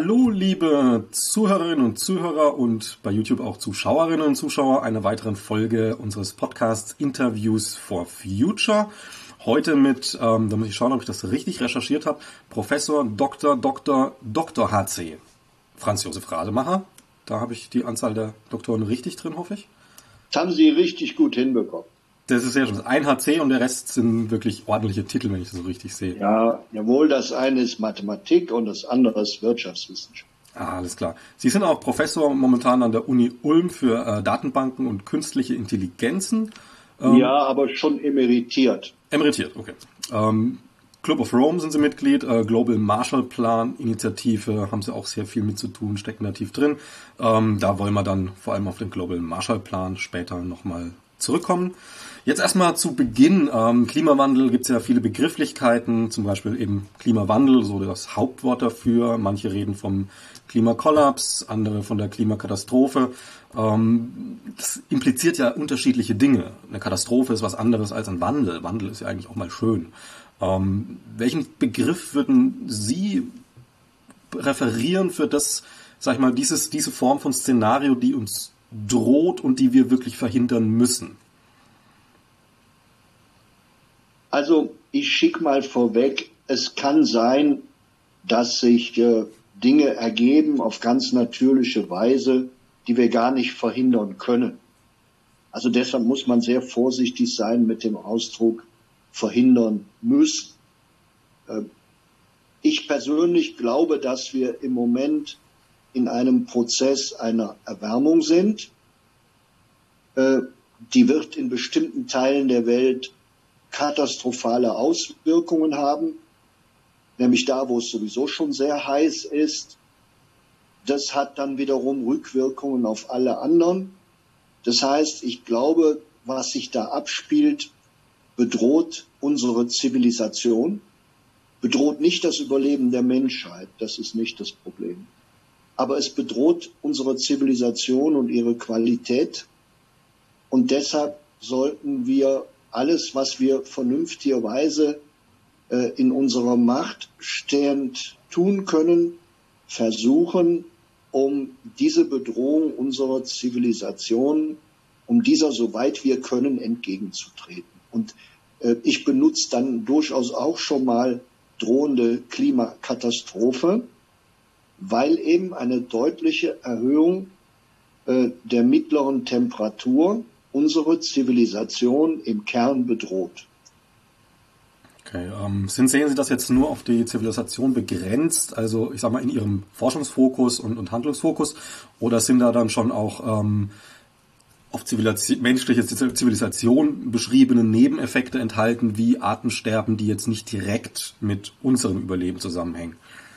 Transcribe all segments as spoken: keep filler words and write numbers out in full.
Hallo, liebe Zuhörerinnen und Zuhörer und bei YouTube auch Zuschauerinnen und Zuschauer einer weiteren Folge unseres Podcasts Interviews for Future. Heute mit, ähm, da muss ich schauen, ob ich das richtig recherchiert habe, Professor Doktor Doktor Doktor H C Franz Josef Rademacher. Da habe ich die Anzahl der Doktoren richtig drin, hoffe ich. Das haben Sie richtig gut hinbekommen. Das ist sehr schön. Ein H C und der Rest sind wirklich ordentliche Titel, wenn ich das so richtig sehe. Ja, jawohl, das eine ist Mathematik und das andere ist Wirtschaftswissenschaft. Ah, alles klar. Sie sind auch Professor momentan an der Uni Ulm für äh, Datenbanken und künstliche Intelligenzen. Ähm, ja, aber schon emeritiert. Emeritiert, okay. Ähm, Club of Rome sind Sie Mitglied, äh, Global Marshall Plan Initiative haben Sie auch sehr viel mit zu tun, stecken da tief drin. Ähm, da wollen wir dann vor allem auf den Global Marshall Plan später nochmal zurückkommen. Jetzt erstmal zu Beginn. Ähm, Klimawandel gibt es ja viele Begrifflichkeiten, zum Beispiel eben Klimawandel, so das Hauptwort dafür. Manche reden vom Klimakollaps, andere von der Klimakatastrophe. Ähm, das impliziert ja unterschiedliche Dinge. Eine Katastrophe ist was anderes als ein Wandel. Wandel ist ja eigentlich auch mal schön. Ähm, welchen Begriff würden Sie referieren für das, sag ich mal, dieses, diese Form von Szenario, die uns droht und die wir wirklich verhindern müssen? Also ich schicke mal vorweg, es kann sein, dass sich äh, Dinge ergeben auf ganz natürliche Weise, die wir gar nicht verhindern können. Also deshalb muss man sehr vorsichtig sein mit dem Ausdruck verhindern müssen. Äh, ich persönlich glaube, dass wir im Moment in einem Prozess einer Erwärmung sind. Äh, die wird in bestimmten Teilen der Welt katastrophale Auswirkungen haben, nämlich da, wo es sowieso schon sehr heiß ist. Das hat dann wiederum Rückwirkungen auf alle anderen. Das heißt, ich glaube, was sich da abspielt, bedroht unsere Zivilisation, bedroht nicht das Überleben der Menschheit, das ist nicht das Problem. Aber es bedroht unsere Zivilisation und ihre Qualität. Und deshalb sollten wir alles, was wir vernünftigerweise äh, in unserer Macht stehend tun können, versuchen, um diese Bedrohung unserer Zivilisation, um dieser, soweit wir können, entgegenzutreten. Und äh, ich benutze dann durchaus auch schon mal drohende Klimakatastrophe, weil eben eine deutliche Erhöhung äh, der mittleren Temperatur unsere Zivilisation im Kern bedroht. Okay, ähm, sind, sehen Sie das jetzt nur auf die Zivilisation begrenzt, also ich sag mal in Ihrem Forschungsfokus und, und Handlungsfokus, oder sind da dann schon auch ähm, auf Zivilisation, menschliche Zivilisation beschriebene Nebeneffekte enthalten, wie Artensterben, die jetzt nicht direkt mit unserem Überleben zusammenhängen?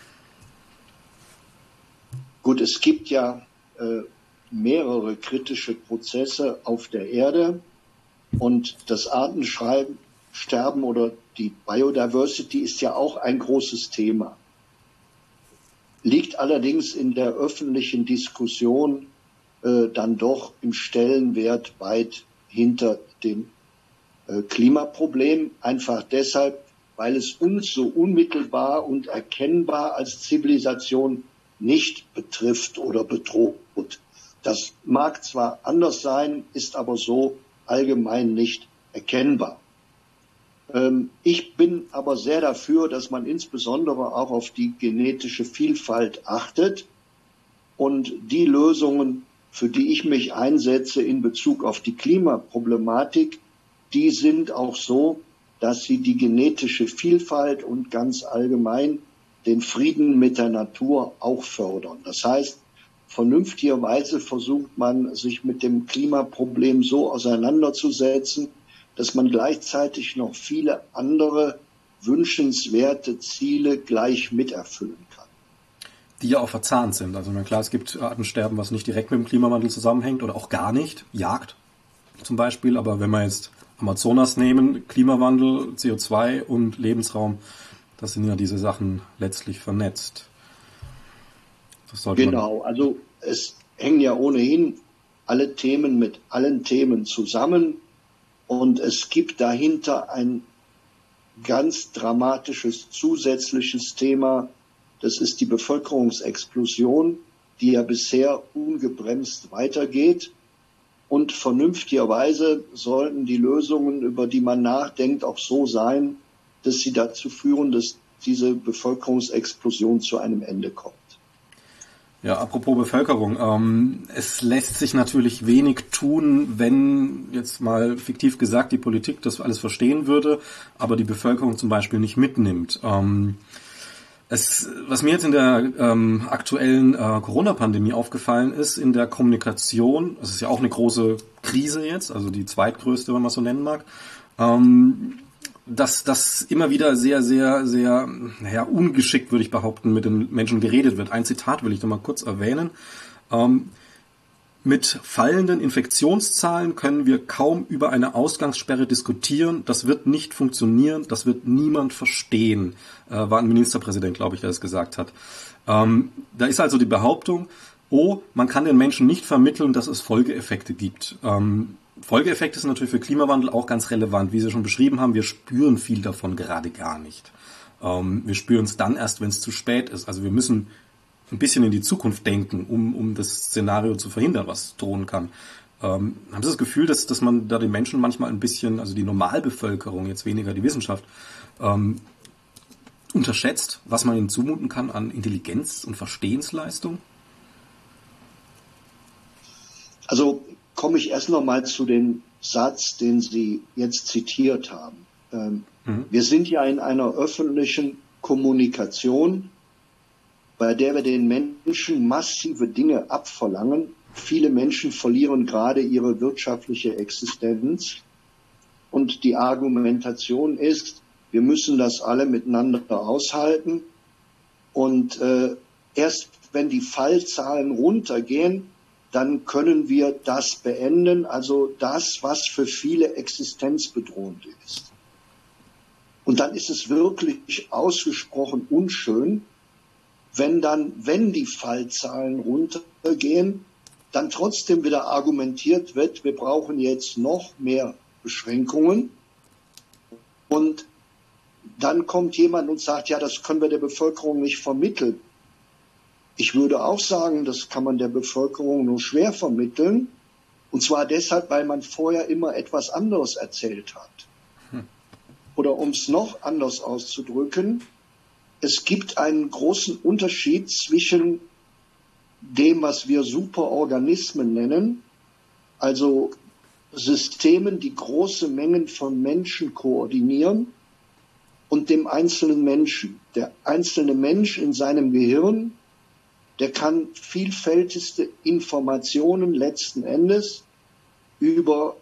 Gut, es gibt ja äh, mehrere kritische Prozesse auf der Erde und das Artensterben oder die Biodiversity ist ja auch ein großes Thema. Liegt allerdings in der öffentlichen Diskussion äh, dann doch im Stellenwert weit hinter dem äh, Klimaproblem, einfach deshalb, weil es uns so unmittelbar und erkennbar als Zivilisation nicht betrifft oder bedroht. Das mag zwar anders sein, ist aber so allgemein nicht erkennbar. Ähm, ich bin aber sehr dafür, dass man insbesondere auch auf die genetische Vielfalt achtet und die Lösungen, für die ich mich einsetze in Bezug auf die Klimaproblematik, die sind auch so, dass sie die genetische Vielfalt und ganz allgemein den Frieden mit der Natur auch fördern. Das heißt, vernünftigerweise versucht man, sich mit dem Klimaproblem so auseinanderzusetzen, dass man gleichzeitig noch viele andere wünschenswerte Ziele gleich miterfüllen kann. Die ja auch verzahnt sind. Also klar, es gibt Artensterben, was nicht direkt mit dem Klimawandel zusammenhängt oder auch gar nicht. Jagd zum Beispiel. Aber wenn wir jetzt Amazonas nehmen, Klimawandel, C O zwei und Lebensraum, das sind ja diese Sachen letztlich vernetzt. Genau, also es hängen ja ohnehin alle Themen mit allen Themen zusammen und es gibt dahinter ein ganz dramatisches zusätzliches Thema, Das ist die Bevölkerungsexplosion, die ja bisher ungebremst weitergeht. Und vernünftigerweise sollten die Lösungen, über die man nachdenkt, auch so sein, dass sie dazu führen, dass diese Bevölkerungsexplosion zu einem Ende kommt. Ja, apropos Bevölkerung. Ähm, es lässt sich natürlich wenig tun, wenn jetzt mal fiktiv gesagt die Politik das alles verstehen würde, aber die Bevölkerung zum Beispiel nicht mitnimmt. Ähm, Es, was mir jetzt in der ähm, aktuellen äh, Corona-Pandemie aufgefallen ist, in der Kommunikation, es ist ja auch eine große Krise jetzt, also die zweitgrößte, wenn man so nennen mag, ähm, dass das immer wieder sehr, sehr, sehr, naja, ungeschickt, würde ich behaupten, mit den Menschen geredet wird. Ein Zitat will ich noch mal kurz erwähnen. Ähm, Mit fallenden Infektionszahlen können wir kaum über eine Ausgangssperre diskutieren. Das wird nicht funktionieren. Das wird niemand verstehen. Äh, war ein Ministerpräsident, glaube ich, der das gesagt hat. Ähm, da ist also die Behauptung, oh, man kann den Menschen nicht vermitteln, dass es Folgeeffekte gibt. Ähm, Folgeeffekte sind natürlich für Klimawandel auch ganz relevant. Wie Sie schon beschrieben haben, wir spüren viel davon gerade gar nicht. Ähm, wir spüren es dann erst, wenn es zu spät ist. Also wir müssen ein bisschen in die Zukunft denken, um, um das Szenario zu verhindern, was drohen kann. Ähm, haben Sie das Gefühl, dass, dass man da den Menschen manchmal ein bisschen, also die Normalbevölkerung, jetzt weniger die Wissenschaft, ähm, unterschätzt, was man ihnen zumuten kann an Intelligenz und Verstehensleistung? Also komme ich erst noch mal zu dem Satz, den Sie jetzt zitiert haben. Ähm, mhm. Wir sind ja in einer öffentlichen Kommunikation, bei der wir den Menschen massive Dinge abverlangen. Viele Menschen verlieren gerade ihre wirtschaftliche Existenz. Und die Argumentation ist, wir müssen das alle miteinander aushalten. Und äh, erst wenn die Fallzahlen runtergehen, dann können wir das beenden, also das, was für viele existenzbedrohend ist. Und dann ist es wirklich ausgesprochen unschön, wenn dann, wenn die Fallzahlen runtergehen, dann trotzdem wieder argumentiert wird, wir brauchen jetzt noch mehr Beschränkungen. Und dann kommt jemand und sagt, ja, das können wir der Bevölkerung nicht vermitteln. Ich würde auch sagen, das kann man der Bevölkerung nur schwer vermitteln. Und zwar deshalb, weil man vorher immer etwas anderes erzählt hat. Hm. Oder um es noch anders auszudrücken, es gibt einen großen Unterschied zwischen dem, was wir Superorganismen nennen, also Systemen, die große Mengen von Menschen koordinieren, und dem einzelnen Menschen. Der einzelne Mensch in seinem Gehirn, der kann vielfältigste Informationen letzten Endes über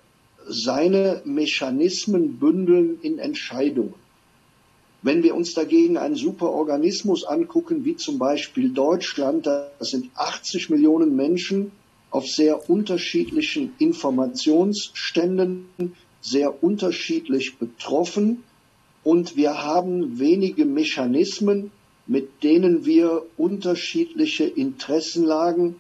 seine Mechanismen bündeln in Entscheidungen. Wenn wir uns dagegen einen Superorganismus angucken, wie zum Beispiel Deutschland, das sind achtzig Millionen Menschen auf sehr unterschiedlichen Informationsständen, sehr unterschiedlich betroffen, und wir haben wenige Mechanismen, mit denen wir unterschiedliche Interessenlagen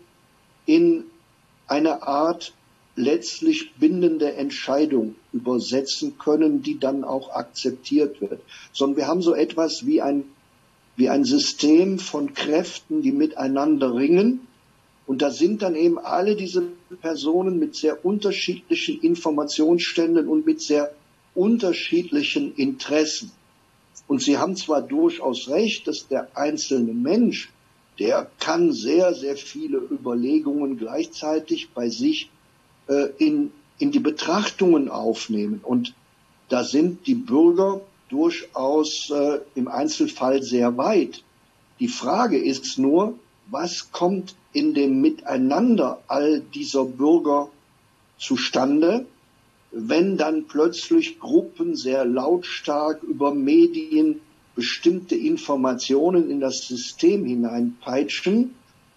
in eine Art letztlich bindende Entscheidung übersetzen können, die dann auch akzeptiert wird. Sondern wir haben so etwas wie ein, wie ein System von Kräften, die miteinander ringen. Und da sind dann eben alle diese Personen mit sehr unterschiedlichen Informationsständen und mit sehr unterschiedlichen Interessen. Und Sie haben zwar durchaus recht, dass der einzelne Mensch, der kann sehr, sehr viele Überlegungen gleichzeitig bei sich äh, in, in die Betrachtungen aufnehmen. Und da sind die Bürger durchaus äh, im Einzelfall sehr weit. Die Frage ist nur, was kommt in dem Miteinander all dieser Bürger zustande, wenn dann plötzlich Gruppen sehr lautstark über Medien bestimmte Informationen in das System hineinpeitschen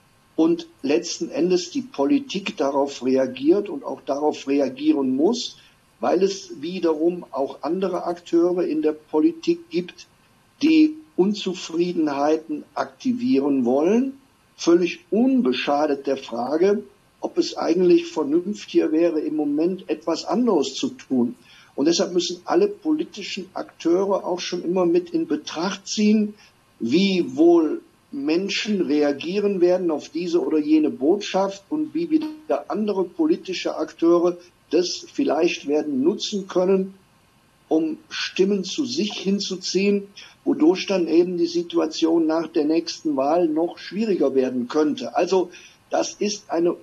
und letzten Endes die Politik darauf reagiert und auch darauf reagieren muss, weil es wiederum auch andere Akteure in der Politik gibt, die Unzufriedenheiten aktivieren wollen, völlig unbeschadet der Frage, ob es eigentlich vernünftiger wäre, im Moment etwas anderes zu tun. Und deshalb müssen alle politischen Akteure auch schon immer mit in Betracht ziehen, wie wohl Menschen reagieren werden auf diese oder jene Botschaft und wie wieder andere politische Akteure das vielleicht werden nutzen können, um Stimmen zu sich hinzuziehen, wodurch dann eben die Situation nach der nächsten Wahl noch schwieriger werden könnte. Also das ist eine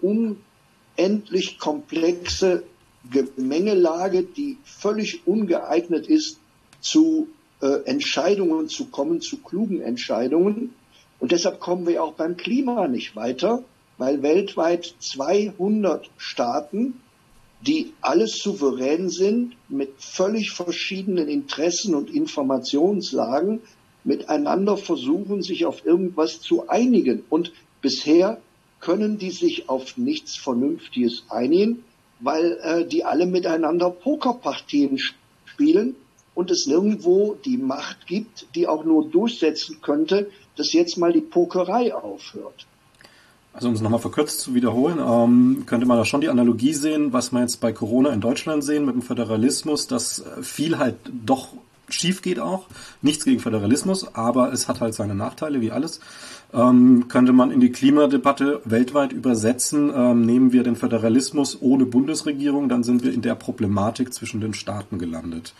unendlich komplexe Gemengelage, die völlig ungeeignet ist, zu äh, Entscheidungen zu kommen, zu klugen Entscheidungen. Und deshalb kommen wir auch beim Klima nicht weiter, weil weltweit zweihundert Staaten, die alles souverän sind, mit völlig verschiedenen Interessen und Informationslagen, miteinander versuchen, sich auf irgendwas zu einigen. Und bisher können die sich auf nichts Vernünftiges einigen, weil äh, die alle miteinander Pokerpartien spielen und es nirgendwo die Macht gibt, die auch nur durchsetzen könnte, dass jetzt mal die Pokerei aufhört. Also um es nochmal verkürzt zu wiederholen, ähm, könnte man da schon die Analogie sehen, was wir jetzt bei Corona in Deutschland sehen mit dem Föderalismus, dass viel halt doch schief geht auch. Nichts gegen Föderalismus, aber es hat halt seine Nachteile, wie alles. Ähm, könnte man in die Klimadebatte weltweit übersetzen, ähm, nehmen wir den Föderalismus ohne Bundesregierung, dann sind wir in der Problematik zwischen den Staaten gelandet,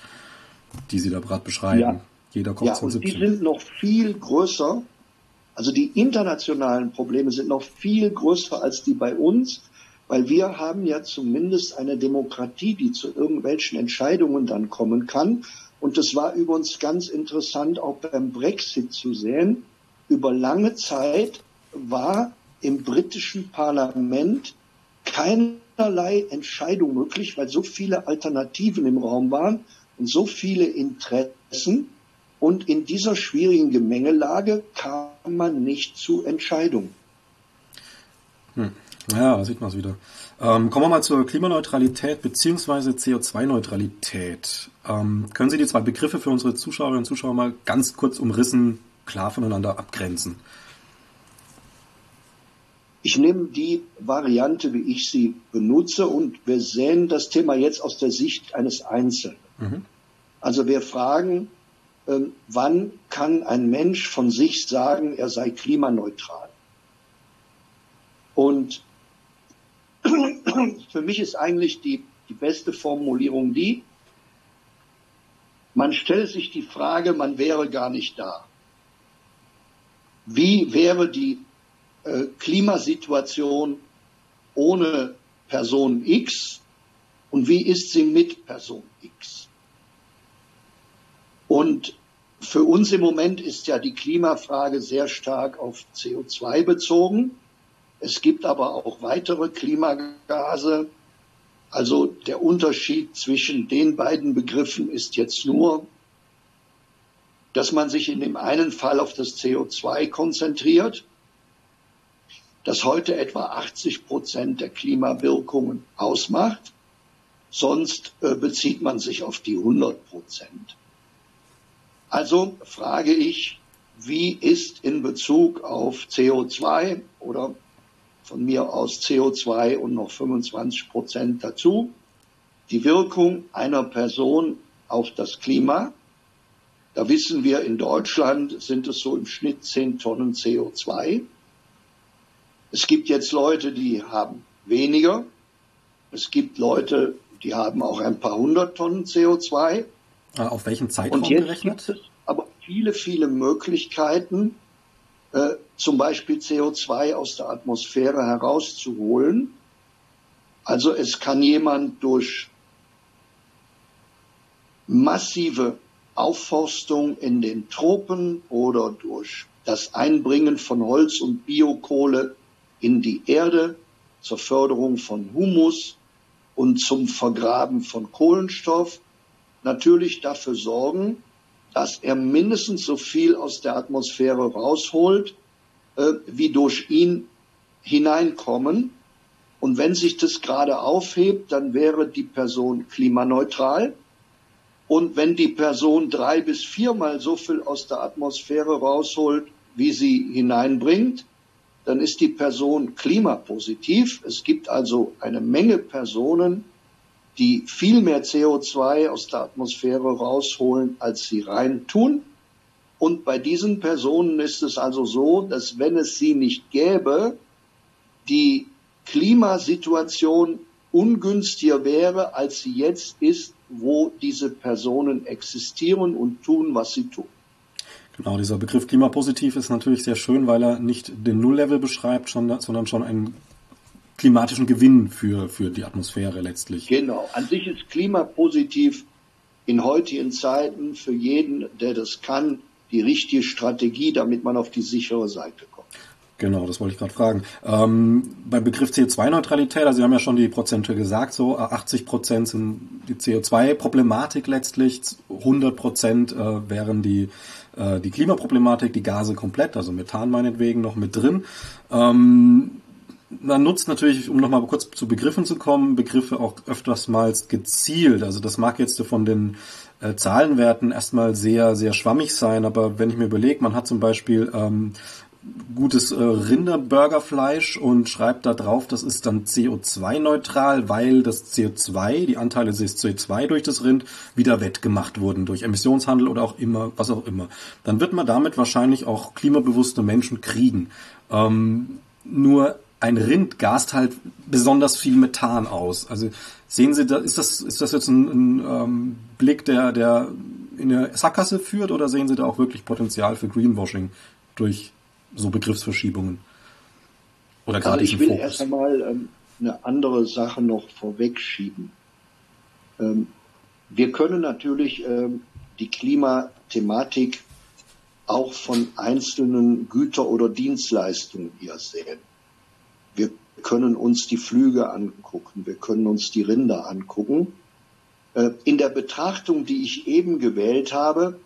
die Sie da gerade beschreiben. Ja. Jeder kommt ja, zum und die sind noch viel größer. Also die internationalen Probleme sind noch viel größer als die bei uns, weil wir haben ja zumindest eine Demokratie, die zu irgendwelchen Entscheidungen dann kommen kann. Und das war übrigens ganz interessant, auch beim Brexit zu sehen. Über lange Zeit war im britischen Parlament keinerlei Entscheidung möglich, weil so viele Alternativen im Raum waren und so viele Interessen. Und in dieser schwierigen Gemengelage kam man nicht zu Entscheidungen. Hm. Ja, da sieht man es wieder. Ähm, kommen wir mal zur Klimaneutralität bzw. C O zwei Neutralität. Ähm, können Sie die zwei Begriffe für unsere Zuschauerinnen und Zuschauer mal ganz kurz umrissen, klar voneinander abgrenzen? Ich nehme die Variante, wie ich sie benutze, und wir sehen das Thema jetzt aus der Sicht eines Einzelnen. Mhm. Also wir fragen, ähm, wann kann ein Mensch von sich sagen, er sei klimaneutral? Und für mich ist eigentlich die, die beste Formulierung die, man stellt sich die Frage, man wäre gar nicht da. Wie wäre die äh, Klimasituation ohne Person X und wie ist sie mit Person X? Und für uns im Moment ist ja die Klimafrage sehr stark auf C O zwei bezogen. Es gibt aber auch weitere Klimagase. Also der Unterschied zwischen den beiden Begriffen ist jetzt nur, dass man sich in dem einen Fall auf das C O zwei konzentriert, das heute etwa achtzig Prozent der Klimawirkungen ausmacht. Sonst äh, bezieht man sich auf die hundert Prozent. Also frage ich, wie ist in Bezug auf C O zwei oder von mir aus C O zwei und noch fünfundzwanzig Prozent dazu die Wirkung einer Person auf das Klima? Da wissen wir, in Deutschland sind es so im Schnitt zehn Tonnen C O zwei. Es gibt jetzt Leute, die haben weniger. Es gibt Leute, die haben auch ein paar hundert Tonnen C O zwei. Auf welchen Zeitraum und jetzt gerechnet? Gibt es aber viele, viele Möglichkeiten, äh, zum Beispiel C O zwei aus der Atmosphäre herauszuholen. Also es kann jemand durch massive Aufforstung in den Tropen oder durch das Einbringen von Holz und Biokohle in die Erde zur Förderung von Humus und zum Vergraben von Kohlenstoff natürlich dafür sorgen, dass er mindestens so viel aus der Atmosphäre rausholt, äh, wie durch ihn hineinkommen. Und wenn sich das gerade aufhebt, dann wäre die Person klimaneutral. Und wenn die Person drei bis viermal so viel aus der Atmosphäre rausholt, wie sie hineinbringt, dann ist die Person klimapositiv. Es gibt also eine Menge Personen, die viel mehr C O zwei aus der Atmosphäre rausholen, als sie reintun. Und bei diesen Personen ist es also so, dass wenn es sie nicht gäbe, die Klimasituation ungünstiger wäre, als sie jetzt ist, wo diese Personen existieren und tun, was sie tun. Genau, dieser Begriff klimapositiv ist natürlich sehr schön, weil er nicht den Nulllevel beschreibt, sondern schon einen klimatischen Gewinn für, für die Atmosphäre letztlich. Genau, an sich ist klimapositiv in heutigen Zeiten für jeden, der das kann, die richtige Strategie, damit man auf die sichere Seite kommt. Genau, das wollte ich gerade fragen. Ähm, beim Begriff C O zwei Neutralität, also Sie haben ja schon die Prozente gesagt, so achtzig Prozent sind die C O zwei Problematik letztlich, hundert Prozent äh, wären die, äh, die Klimaproblematik, die Gase komplett, also Methan meinetwegen noch mit drin. Ähm, man nutzt natürlich, um nochmal kurz zu Begriffen zu kommen, Begriffe auch öfters mal gezielt. Also das mag jetzt von den äh, Zahlenwerten erstmal sehr, sehr schwammig sein, aber wenn ich mir überlege, man hat zum Beispiel ähm, gutes äh, Rinderburgerfleisch und schreibt da drauf, das ist dann C O zwei neutral, weil das C O zwei, die Anteile des C O zwei durch das Rind wieder wettgemacht wurden durch Emissionshandel oder auch immer, was auch immer. Dann wird man damit wahrscheinlich auch klimabewusste Menschen kriegen. Ähm, nur ein Rind gast halt besonders viel Methan aus. Also sehen Sie, da, ist das ist das jetzt ein, ein ähm, Blick, der der in eine Sackgasse führt, oder sehen Sie da auch wirklich Potenzial für Greenwashing durch so Begriffsverschiebungen? Oder gerade also ich will Fokus? erst einmal ähm, eine andere Sache noch vorwegschieben. Ähm, wir können natürlich ähm, die Klimathematik auch von einzelnen Güter- oder Dienstleistungen hier sehen. Wir können uns die Flüge angucken, wir können uns die Rinder angucken. Äh, in der Betrachtung, die ich eben gewählt habe,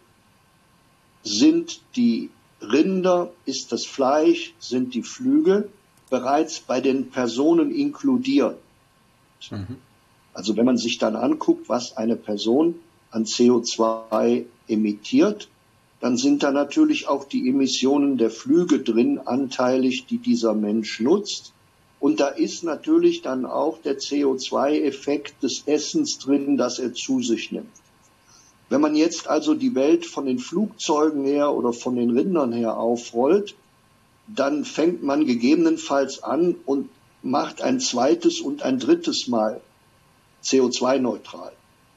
sind die Rinder, ist das Fleisch, sind die Flüge bereits bei den Personen inkludiert. Mhm. Also wenn man sich dann anguckt, was eine Person an C O zwei emittiert, dann sind da natürlich auch die Emissionen der Flüge drin, anteilig, die dieser Mensch nutzt. Und da ist natürlich dann auch der C O zwei Effekt des Essens drin, das er zu sich nimmt. Wenn man jetzt also die Welt von den Flugzeugen her oder von den Rindern her aufrollt, dann fängt man gegebenenfalls an und macht ein zweites und ein drittes Mal C O zwei neutral.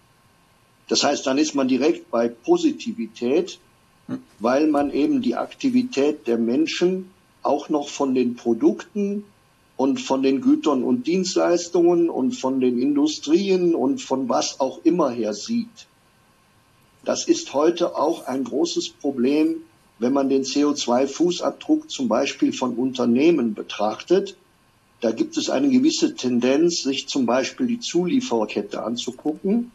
Das heißt, dann ist man direkt bei Positivität, weil man eben die Aktivität der Menschen auch noch von den Produkten und von den Gütern und Dienstleistungen und von den Industrien und von was auch immer her sieht. Das ist heute auch ein großes Problem, wenn man den C O zwei Fußabdruck zum Beispiel von Unternehmen betrachtet. Da gibt es eine gewisse Tendenz, sich zum Beispiel die Zuliefererkette anzugucken.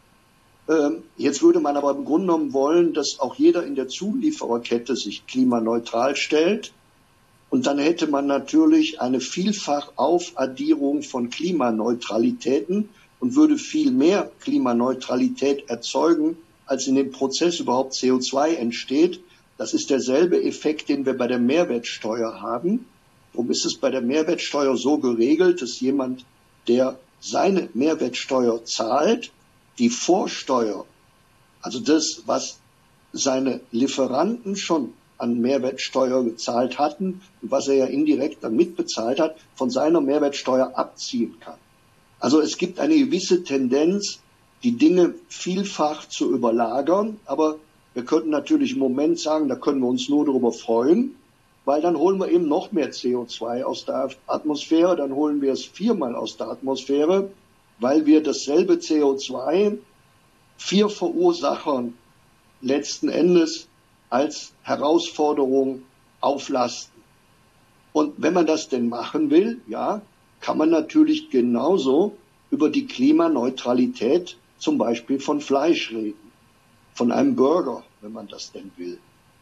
Ähm, jetzt würde man aber im Grunde genommen wollen, dass auch jeder in der Zuliefererkette sich klimaneutral stellt. Und dann hätte man natürlich eine Vielfachaufadierung von Klimaneutralitäten und würde viel mehr Klimaneutralität erzeugen, als in dem Prozess überhaupt C O zwei entsteht. Das ist derselbe Effekt, den wir bei der Mehrwertsteuer haben. Darum ist es bei der Mehrwertsteuer so geregelt, dass jemand, der seine Mehrwertsteuer zahlt, die Vorsteuer, also das, was seine Lieferanten schon an Mehrwertsteuer gezahlt hatten und was er ja indirekt dann mitbezahlt hat, von seiner Mehrwertsteuer abziehen kann. Also es gibt eine gewisse Tendenz, die Dinge vielfach zu überlagern, aber wir könnten natürlich im Moment sagen, da können wir uns nur darüber freuen, weil dann holen wir eben noch mehr C O zwei aus der Atmosphäre, dann holen wir es viermal aus der Atmosphäre, weil wir dasselbe C O zwei vier Verursachern letzten Endes als Herausforderung auflasten. Und wenn man das denn machen will, ja, kann man natürlich genauso über die Klimaneutralität zum Beispiel von Fleisch reden, von einem Burger, wenn man das denn will.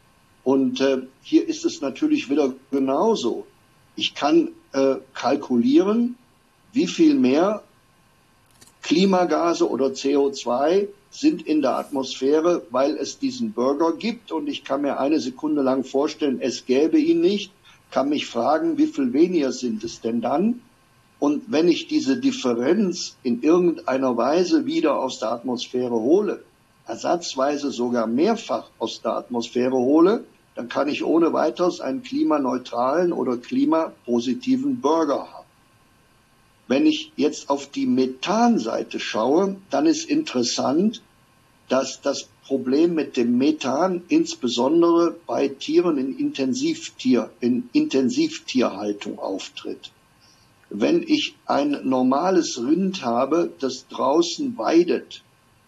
Und äh, hier ist es natürlich wieder genauso. Ich kann äh, kalkulieren, wie viel mehr Klimagase oder C O zwei sind in der Atmosphäre, weil es diesen Burger gibt. Und ich kann mir eine Sekunde lang vorstellen, es gäbe ihn nicht, kann mich fragen, wie viel weniger sind es denn dann? Und wenn ich diese Differenz in irgendeiner Weise wieder aus der Atmosphäre hole, ersatzweise sogar mehrfach aus der Atmosphäre hole, dann kann ich ohne weiteres einen klimaneutralen oder klimapositiven Burger haben. Wenn ich jetzt auf die Methanseite schaue, dann ist interessant, dass das Problem mit dem Methan insbesondere bei Tieren in Intensivtier, in Intensivtierhaltung auftritt. Wenn ich ein normales Rind habe, das draußen weidet,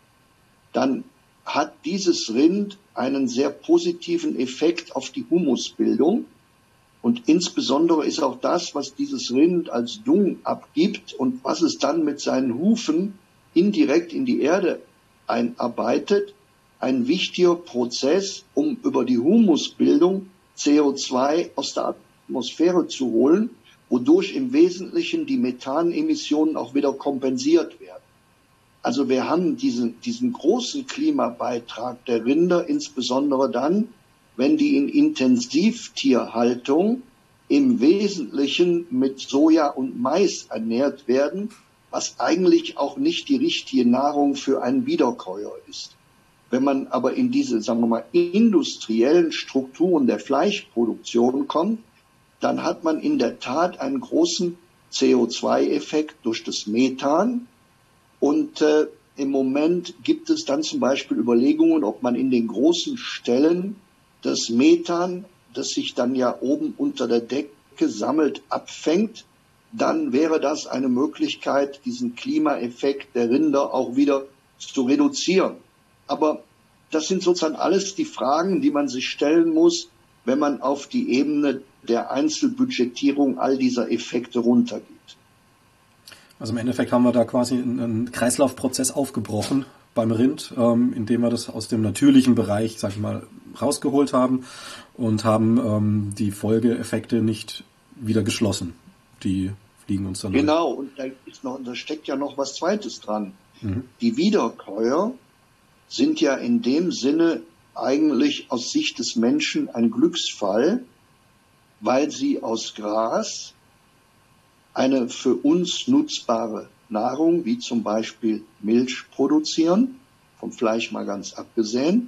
dann hat dieses Rind einen sehr positiven Effekt auf die Humusbildung. Und insbesondere ist auch das, was dieses Rind als Dung abgibt und was es dann mit seinen Hufen indirekt in die Erde einarbeitet, ein wichtiger Prozess, um über die Humusbildung C O zwei aus der Atmosphäre zu holen, wodurch im Wesentlichen die Methanemissionen auch wieder kompensiert werden. Also wir haben diesen, diesen großen Klimabeitrag der Rinder, insbesondere dann, wenn die in Intensivtierhaltung im Wesentlichen mit Soja und Mais ernährt werden, was eigentlich auch nicht die richtige Nahrung für einen Wiederkäuer ist. Wenn man aber in diese, sagen wir mal, industriellen Strukturen der Fleischproduktion kommt, dann hat man in der Tat einen großen C O zwei Effekt durch das Methan. Und äh, im Moment gibt es dann zum Beispiel Überlegungen, ob man in den großen Ställen das Methan, das sich dann ja oben unter der Decke sammelt, abfängt. Dann wäre das eine Möglichkeit, diesen Klimaeffekt der Rinder auch wieder zu reduzieren. Aber das sind sozusagen alles die Fragen, die man sich stellen muss, wenn man auf die Ebene der Einzelbudgetierung all dieser Effekte runtergeht. Also im Endeffekt haben wir da quasi einen Kreislaufprozess aufgebrochen beim Rind, ähm, indem wir das aus dem natürlichen Bereich, sag ich mal, rausgeholt haben und haben ähm, die Folgeeffekte nicht wieder geschlossen. Die fliegen uns dann. Genau, und da ist noch, da steckt ja noch was Zweites dran. Mhm. Die Wiederkäuer sind ja in dem Sinne eigentlich aus Sicht des Menschen ein Glücksfall, weil sie aus Gras eine für uns nutzbare Nahrung, wie zum Beispiel Milch, produzieren, vom Fleisch mal ganz abgesehen.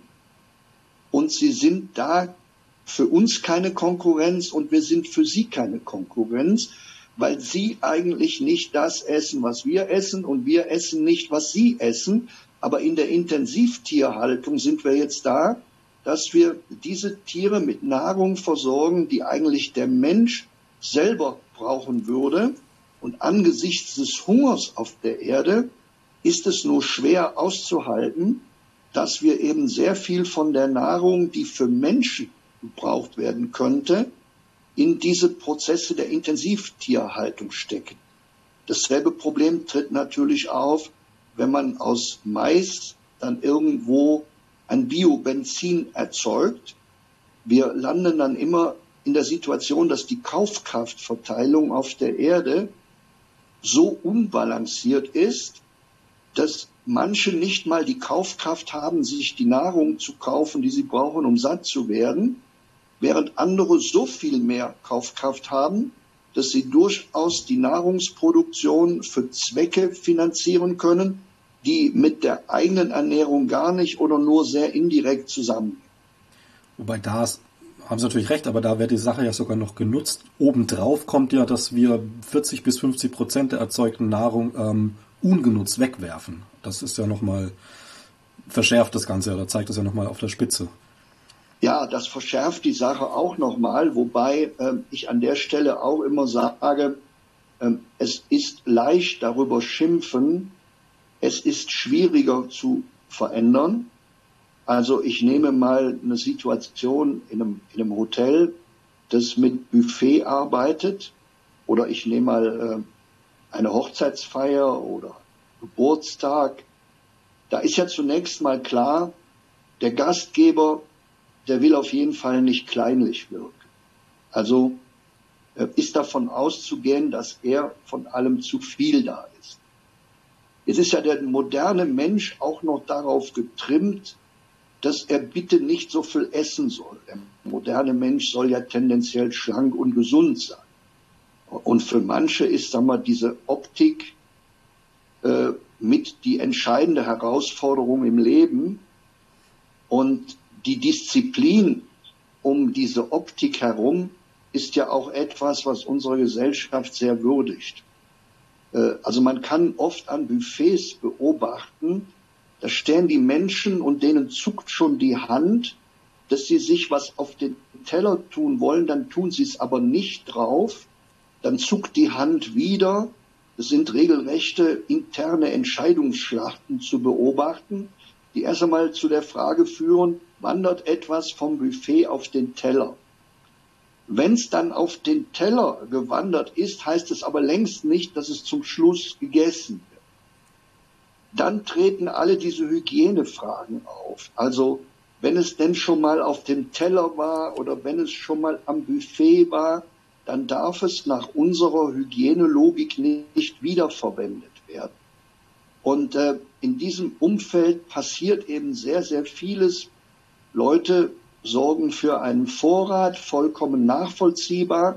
Und sie sind da für uns keine Konkurrenz und wir sind für sie keine Konkurrenz, weil sie eigentlich nicht das essen, was wir essen und wir essen nicht, was sie essen. Aber in der Intensivtierhaltung sind wir jetzt da, dass wir diese Tiere mit Nahrung versorgen, die eigentlich der Mensch selber brauchen würde. Und angesichts des Hungers auf der Erde ist es nur schwer auszuhalten, dass wir eben sehr viel von der Nahrung, die für Menschen gebraucht werden könnte, in diese Prozesse der Intensivtierhaltung stecken. Dasselbe Problem tritt natürlich auf, wenn man aus Mais dann irgendwo ein Biobenzin erzeugt. Wir landen dann immer in der Situation, dass die Kaufkraftverteilung auf der Erde so unbalanciert ist, dass manche nicht mal die Kaufkraft haben, sich die Nahrung zu kaufen, die sie brauchen, um satt zu werden, während andere so viel mehr Kaufkraft haben, dass sie durchaus die Nahrungsproduktion für Zwecke finanzieren können, die mit der eigenen Ernährung gar nicht oder nur sehr indirekt zusammenhängen. Wobei da ist, haben Sie natürlich recht, aber da wird die Sache ja sogar noch genutzt. Obendrauf kommt ja, dass wir vierzig bis fünfzig Prozent der erzeugten Nahrung ähm, ungenutzt wegwerfen. Das ist ja nochmal, verschärft das Ganze, oder zeigt das ja nochmal auf der Spitze. Ja, das verschärft die Sache auch nochmal, wobei äh, ich an der Stelle auch immer sage, äh, es ist leicht darüber schimpfen, es ist schwieriger zu verändern. Also ich nehme mal eine Situation in einem, in einem Hotel, das mit Buffet arbeitet, oder ich nehme mal äh, eine Hochzeitsfeier oder Geburtstag. Da ist ja zunächst mal klar, der Gastgeber, der will auf jeden Fall nicht kleinlich wirken. Also äh, ist davon auszugehen, dass er von allem zu viel da ist. Jetzt ist ja der moderne Mensch auch noch darauf getrimmt, dass er bitte nicht so viel essen soll. Der moderne Mensch soll ja tendenziell schlank und gesund sein. Und für manche ist, sagen wir, diese Optik äh, mit die entscheidende Herausforderung im Leben, Und die Disziplin um diese Optik herum ist ja auch etwas, was unsere Gesellschaft sehr würdigt. Also man kann oft an Buffets beobachten, da stehen die Menschen und denen zuckt schon die Hand, dass sie sich was auf den Teller tun wollen, dann tun sie es aber nicht drauf, dann zuckt die Hand wieder. Es sind regelrechte interne Entscheidungsschlachten zu beobachten, die erst einmal zu der Frage führen, wandert etwas vom Buffet auf den Teller. Wenn es dann auf den Teller gewandert ist, heißt es aber längst nicht, dass es zum Schluss gegessen wird. Dann treten alle diese Hygienefragen auf. Also wenn es denn schon mal auf dem Teller war oder wenn es schon mal am Buffet war, dann darf es nach unserer Hygienelogik nicht wiederverwendet werden. Und äh, in diesem Umfeld passiert eben sehr, sehr vieles. Leute sorgen für einen Vorrat, vollkommen nachvollziehbar.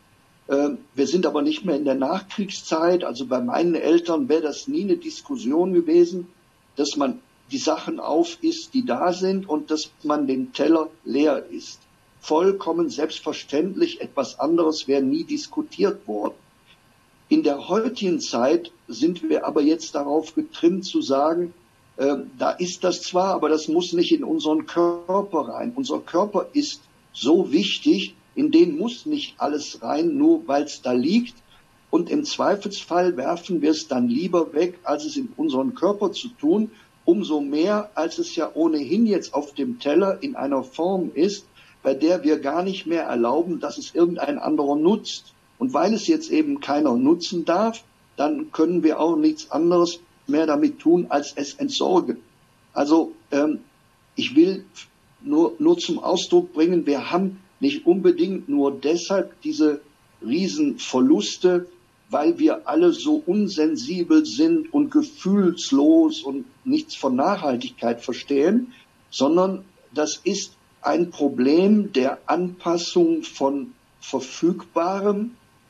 Äh, wir sind aber nicht mehr in der Nachkriegszeit. Also bei meinen Eltern wäre das nie eine Diskussion gewesen, dass man die Sachen aufisst, die da sind und dass man den Teller leer isst. Vollkommen selbstverständlich, etwas anderes wäre nie diskutiert worden. In der heutigen Zeit sind wir aber jetzt darauf getrimmt zu sagen, äh, da ist das zwar, aber das muss nicht in unseren Körper rein. Unser Körper ist so wichtig, in den muss nicht alles rein, nur weil es da liegt. Und im Zweifelsfall werfen wir es dann lieber weg, als es in unseren Körper zu tun. Umso mehr, als es ja ohnehin jetzt auf dem Teller in einer Form ist, bei der wir gar nicht mehr erlauben, dass es irgendein anderer nutzt. Und weil es jetzt eben keiner nutzen darf, dann können wir auch nichts anderes mehr damit tun, als es entsorgen. Also ähm, ich will nur, nur zum Ausdruck bringen, wir haben nicht unbedingt nur deshalb diese Riesenverluste, weil wir alle so unsensibel sind und gefühlslos und nichts von Nachhaltigkeit verstehen, sondern das ist ein Problem der Anpassung von Verfügbarem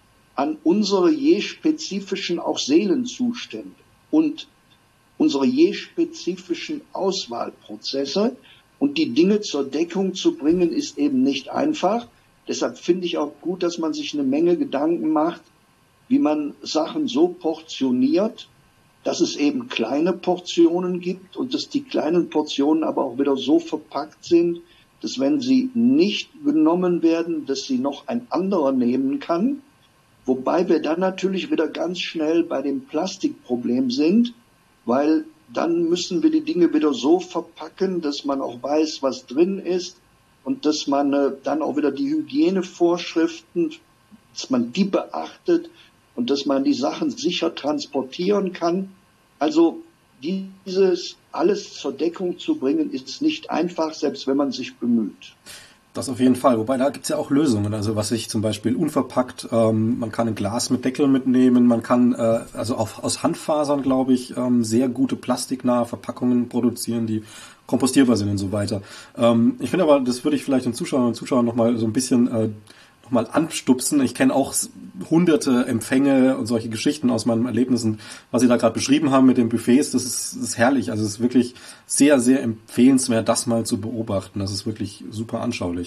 an unsere je spezifischen auch Seelenzustände und unsere je spezifischen Auswahlprozesse. Und die Dinge zur Deckung zu bringen, ist eben nicht einfach. Deshalb finde ich auch gut, dass man sich eine Menge Gedanken macht, wie man Sachen so portioniert, dass es eben kleine Portionen gibt und dass die kleinen Portionen aber auch wieder so verpackt sind, dass wenn sie nicht genommen werden, dass sie noch ein anderer nehmen kann. Wobei wir dann natürlich wieder ganz schnell bei dem Plastikproblem sind, weil dann müssen wir die Dinge wieder so verpacken, dass man auch weiß, was drin ist und dass man äh, dann auch wieder die Hygienevorschriften, dass man die beachtet und dass man die Sachen sicher transportieren kann. Also dieses alles zur Deckung zu bringen, ist nicht einfach, selbst wenn man sich bemüht. Das auf jeden Fall. Wobei, da gibt's ja auch Lösungen. Also was ich zum Beispiel unverpackt, ähm, man kann ein Glas mit Deckel mitnehmen, man kann äh, also auch aus Handfasern, glaube ich, ähm, sehr gute plastiknahe Verpackungen produzieren, die kompostierbar sind und so weiter. Ähm, ich finde aber, das würde ich vielleicht den Zuschauern und Zuschauern nochmal so ein bisschen äh, nochmal anstupsen. Ich kenne auch hunderte Empfänge und solche Geschichten aus meinen Erlebnissen, was Sie da gerade beschrieben haben mit den Buffets. Das ist, das ist herrlich. Also es ist wirklich sehr, sehr empfehlenswert, das mal zu beobachten. Das ist wirklich super anschaulich.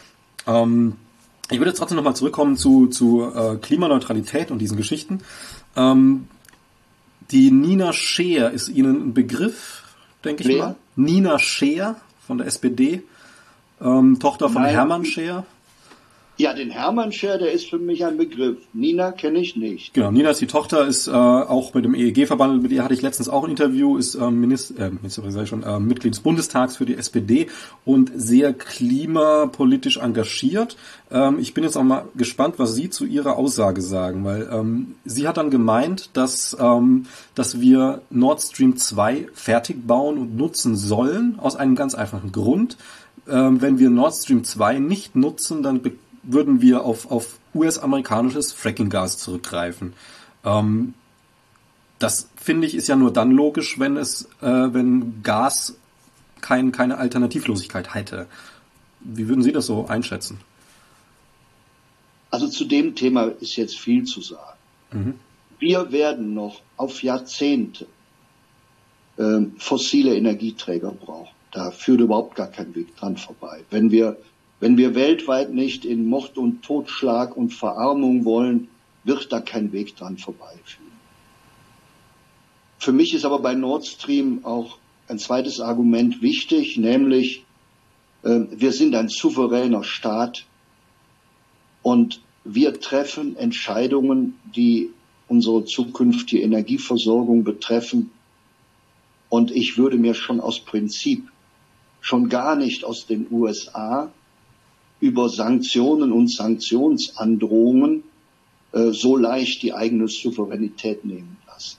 Ähm, ich würde jetzt trotzdem nochmal zurückkommen zu, zu äh, Klimaneutralität und diesen Geschichten. Ähm, die Nina Scheer ist Ihnen ein Begriff, denke ich Wer? mal. Nina Scheer von der S P D, ähm, Tochter von Nein. Hermann Scheer. Ja, den Hermann Scheer, der ist für mich ein Begriff. Nina kenne ich nicht. Genau, Nina ist die Tochter, ist äh, auch mit dem E E G verbandelt, mit ihr hatte ich letztens auch ein Interview, ist ähm, Minister, äh, Minister sag ich schon, äh, Mitglied des Bundestags für die S P D und sehr klimapolitisch engagiert. Ähm, ich bin jetzt auch mal gespannt, was Sie zu ihrer Aussage sagen, weil ähm, sie hat dann gemeint, dass, ähm, dass wir Nord Stream zwei fertig bauen und nutzen sollen, aus einem ganz einfachen Grund. Ähm, wenn wir Nord Stream zwei nicht nutzen, dann be- würden wir auf, auf U S-amerikanisches Fracking-Gas zurückgreifen. Ähm, das, finde ich, ist ja nur dann logisch, wenn es, äh, wenn Gas kein, keine Alternativlosigkeit hätte. Wie würden Sie das so einschätzen? Also zu dem Thema ist jetzt viel zu sagen. Mhm. Wir werden noch auf Jahrzehnte äh, fossile Energieträger brauchen. Da führt überhaupt gar kein Weg dran vorbei. Wenn wir, wenn wir weltweit nicht in Mord und Totschlag und Verarmung wollen, wird da kein Weg dran vorbeiführen. Für mich ist aber bei Nord Stream auch ein zweites Argument wichtig, nämlich äh, wir sind ein souveräner Staat und wir treffen Entscheidungen, die unsere zukünftige Energieversorgung betreffen. Und ich würde mir schon aus Prinzip, schon gar nicht aus den U S A, über Sanktionen und Sanktionsandrohungen äh, so leicht die eigene Souveränität nehmen lassen.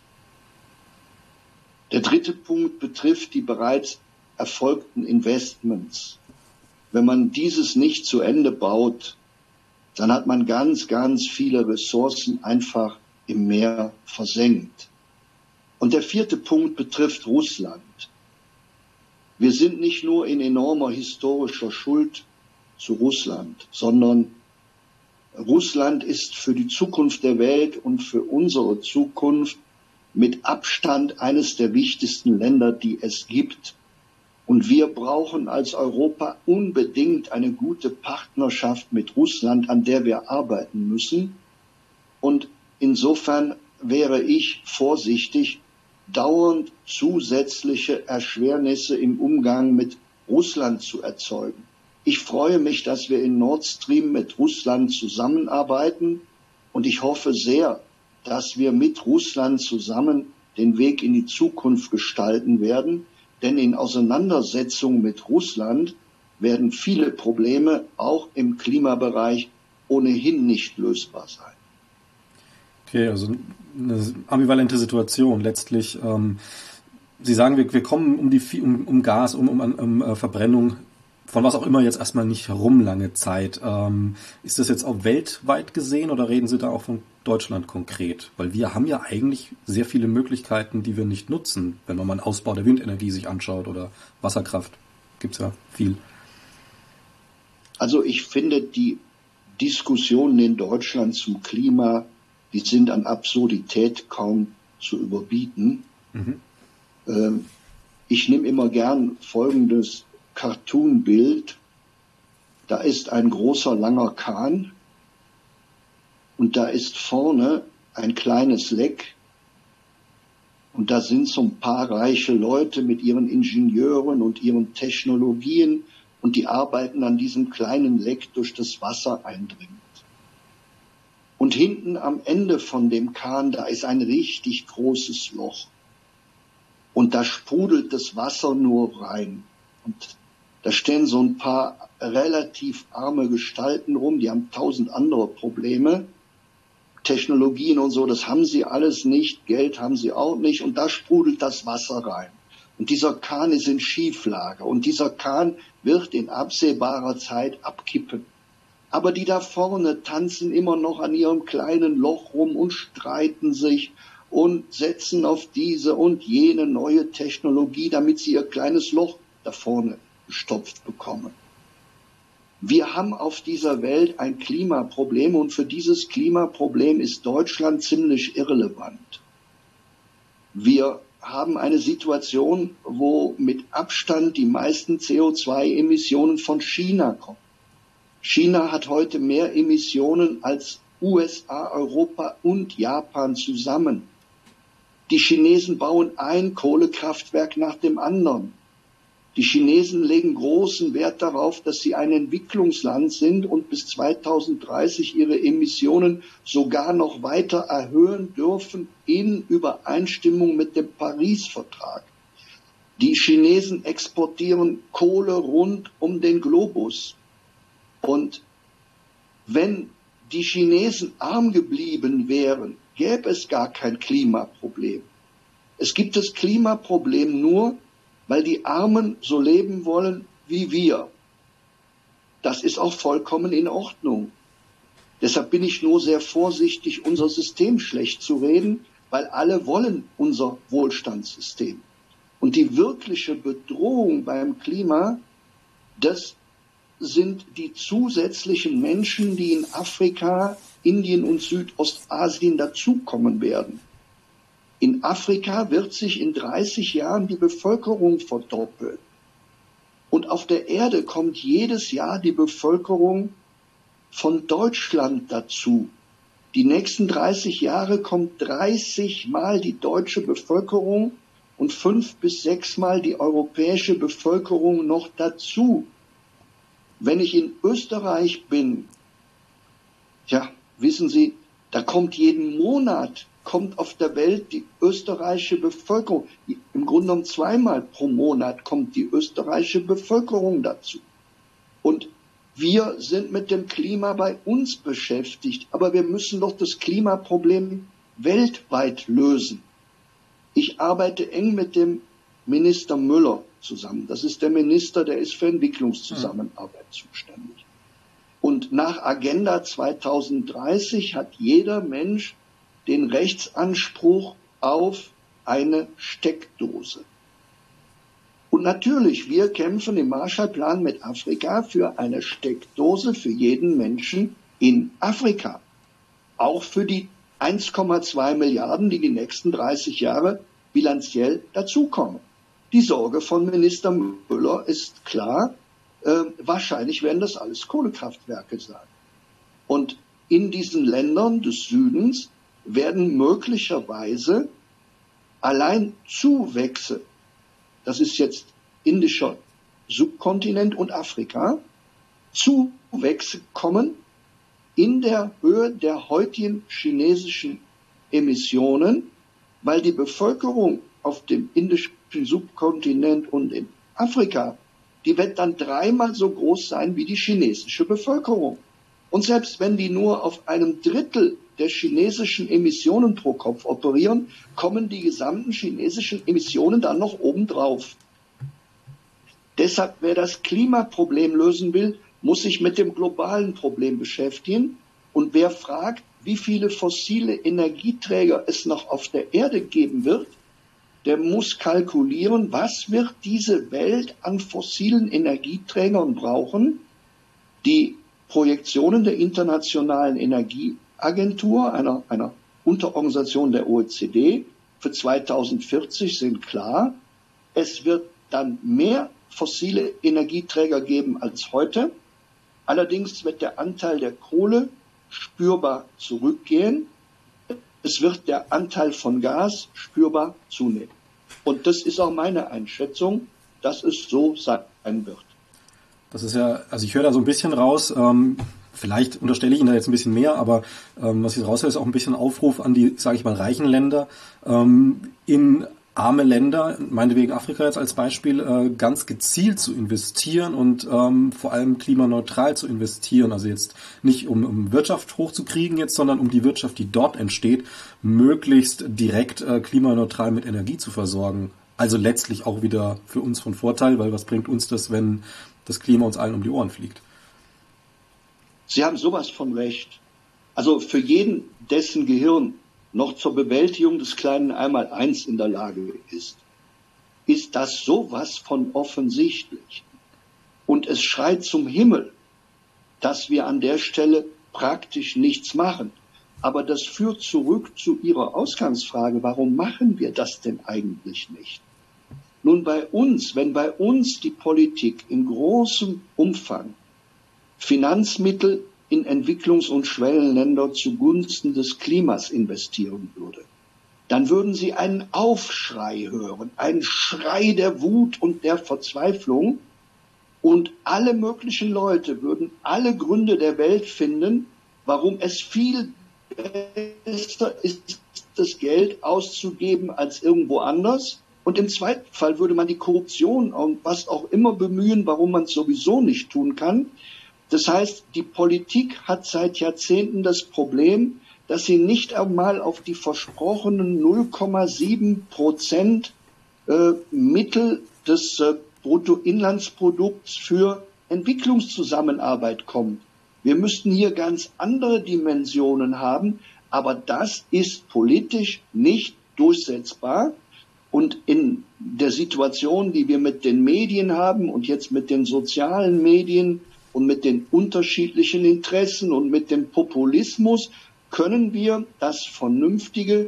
Der dritte Punkt betrifft die bereits erfolgten Investments. Wenn man dieses nicht zu Ende baut, dann hat man ganz, ganz viele Ressourcen einfach im Meer versenkt. Und der vierte Punkt betrifft Russland. Wir sind nicht nur in enormer historischer Schuld zu Russland, sondern Russland ist für die Zukunft der Welt und für unsere Zukunft mit Abstand eines der wichtigsten Länder, die es gibt. Und wir brauchen als Europa unbedingt eine gute Partnerschaft mit Russland, an der wir arbeiten müssen. Und insofern wäre ich vorsichtig, dauernd zusätzliche Erschwernisse im Umgang mit Russland zu erzeugen. Ich freue mich, dass wir in Nord Stream mit Russland zusammenarbeiten und ich hoffe sehr, dass wir mit Russland zusammen den Weg in die Zukunft gestalten werden, denn in Auseinandersetzung mit Russland werden viele Probleme auch im Klimabereich ohnehin nicht lösbar sein. Okay, also eine ambivalente Situation letztlich. Ähm, Sie sagen, wir, wir kommen um, die, um, um Gas, um, um, um uh, Verbrennung, von was auch immer jetzt erstmal nicht herum lange Zeit. Ähm, ist das jetzt auch weltweit gesehen oder reden Sie da auch von Deutschland konkret? Weil wir haben ja eigentlich sehr viele Möglichkeiten, die wir nicht nutzen, wenn man mal einen Ausbau der Windenergie sich anschaut oder Wasserkraft. Gibt's ja viel. Also ich finde, die Diskussionen in Deutschland zum Klima, die sind an Absurdität kaum zu überbieten. Mhm. Ähm, ich nehme immer gern folgendes Cartoon-Bild. Da ist ein großer, langer Kahn und da ist vorne ein kleines Leck und da sind so ein paar reiche Leute mit ihren Ingenieuren und ihren Technologien und die arbeiten an diesem kleinen Leck, durch das Wasser eindringt. Und hinten am Ende von dem Kahn, da ist ein richtig großes Loch. Und da sprudelt das Wasser nur rein. Und da stehen so ein paar relativ arme Gestalten rum, die haben tausend andere Probleme. Technologien und so, das haben sie alles nicht, Geld haben sie auch nicht. Und da sprudelt das Wasser rein. Und dieser Kahn ist in Schieflage. Und dieser Kahn wird in absehbarer Zeit abkippen. Aber die da vorne tanzen immer noch an ihrem kleinen Loch rum und streiten sich und setzen auf diese und jene neue Technologie, damit sie ihr kleines Loch da vorne gestopft bekommen. Wir haben auf dieser Welt ein Klimaproblem und für dieses Klimaproblem ist Deutschland ziemlich irrelevant. Wir haben eine Situation, wo mit Abstand die meisten C O zwei Emissionen von China kommen. China hat heute mehr Emissionen als U S A, Europa und Japan zusammen. Die Chinesen bauen ein Kohlekraftwerk nach dem anderen. Die Chinesen legen großen Wert darauf, dass sie ein Entwicklungsland sind und bis zweitausenddreißig ihre Emissionen sogar noch weiter erhöhen dürfen in Übereinstimmung mit dem Paris-Vertrag. Die Chinesen exportieren Kohle rund um den Globus. Und wenn die Chinesen arm geblieben wären, gäbe es gar kein Klimaproblem. Es gibt das Klimaproblem nur, weil die Armen so leben wollen wie wir. Das ist auch vollkommen in Ordnung. Deshalb bin ich nur sehr vorsichtig, unser System schlecht zu reden, weil alle wollen unser Wohlstandssystem. Und die wirkliche Bedrohung beim Klima, das sind die zusätzlichen Menschen, die in Afrika, Indien und Südostasien dazukommen werden. In Afrika wird sich in dreißig Jahren die Bevölkerung verdoppeln. Und auf der Erde kommt jedes Jahr die Bevölkerung von Deutschland dazu. Die nächsten dreißig Jahre kommt dreißig Mal die deutsche Bevölkerung und fünf bis sechs Mal die europäische Bevölkerung noch dazu. Wenn ich in Österreich bin, ja, wissen Sie, da kommt jeden Monat, kommt auf der Welt die österreichische Bevölkerung. Im Grunde genommen zweimal pro Monat kommt die österreichische Bevölkerung dazu. Und wir sind mit dem Klima bei uns beschäftigt, aber wir müssen doch das Klimaproblem weltweit lösen. Ich arbeite eng mit dem Minister Müller zusammen. Das ist der Minister, der ist für Entwicklungszusammenarbeit zuständig. Und nach Agenda zweitausenddreißig hat jeder Mensch den Rechtsanspruch auf eine Steckdose. Und natürlich, wir kämpfen im Marshallplan mit Afrika für eine Steckdose für jeden Menschen in Afrika. Auch für die eins Komma zwei Milliarden, die die nächsten dreißig Jahre bilanziell dazukommen. Die Sorge von Minister Müller ist klar, äh, wahrscheinlich werden das alles Kohlekraftwerke sein. Und in diesen Ländern des Südens werden möglicherweise allein Zuwächse, das ist jetzt indischer Subkontinent und Afrika, Zuwächse kommen in der Höhe der heutigen chinesischen Emissionen, weil die Bevölkerung auf dem indischen Subkontinent und in Afrika, die wird dann dreimal so groß sein wie die chinesische Bevölkerung. Und selbst wenn die nur auf einem Drittel der chinesischen Emissionen pro Kopf operieren, kommen die gesamten chinesischen Emissionen dann noch obendrauf. Deshalb, wer das Klimaproblem lösen will, muss sich mit dem globalen Problem beschäftigen. Und wer fragt, wie viele fossile Energieträger es noch auf der Erde geben wird, der muss kalkulieren, was wird diese Welt an fossilen Energieträgern brauchen. Die Projektionen der Internationalen Energieagentur, einer, einer Unterorganisation der O E C D, für zweitausendvierzig sind klar. Es wird dann mehr fossile Energieträger geben als heute. Allerdings wird der Anteil der Kohle spürbar zurückgehen. Es wird der Anteil von Gas spürbar zunehmen. Und das ist auch meine Einschätzung, dass es so sein wird. Das ist ja, also ich höre da so ein bisschen raus, ähm, vielleicht unterstelle ich Ihnen da jetzt ein bisschen mehr, aber ähm, was ich raushöre, ist auch ein bisschen Aufruf an die, sage ich mal, reichen Länder, ähm, in arme Länder, meinetwegen Afrika jetzt als Beispiel, äh, ganz gezielt zu investieren und ähm, vor allem klimaneutral zu investieren. Also jetzt nicht um, um Wirtschaft hochzukriegen jetzt, sondern um die Wirtschaft, die dort entsteht, möglichst direkt äh, klimaneutral mit Energie zu versorgen. Also letztlich auch wieder für uns von Vorteil, weil was bringt uns das, wenn das Klima uns allen um die Ohren fliegt? Sie haben sowas von recht. Also für jeden, dessen Gehirn noch zur Bewältigung des kleinen Einmaleins in der Lage ist, ist das sowas von offensichtlich. Und es schreit zum Himmel, dass wir an der Stelle praktisch nichts machen. Aber das führt zurück zu Ihrer Ausgangsfrage, warum machen wir das denn eigentlich nicht? Nun, bei uns, wenn bei uns die Politik in großem Umfang Finanzmittel in Entwicklungs- und Schwellenländer zugunsten des Klimas investieren würde, dann würden Sie einen Aufschrei hören, einen Schrei der Wut und der Verzweiflung, und alle möglichen Leute würden alle Gründe der Welt finden, warum es viel besser ist, das Geld auszugeben als irgendwo anders. Und im zweiten Fall würde man die Korruption und was auch immer bemühen, warum man es sowieso nicht tun kann. Das heißt, die Politik hat seit Jahrzehnten das Problem, dass sie nicht einmal auf die versprochenen null Komma sieben Prozent äh, Mittel des äh, Bruttoinlandsprodukts für Entwicklungszusammenarbeit kommt. Wir müssten hier ganz andere Dimensionen haben, aber das ist politisch nicht durchsetzbar. Und in der Situation, die wir mit den Medien haben und jetzt mit den sozialen Medien und mit den unterschiedlichen Interessen und mit dem Populismus, können wir das Vernünftige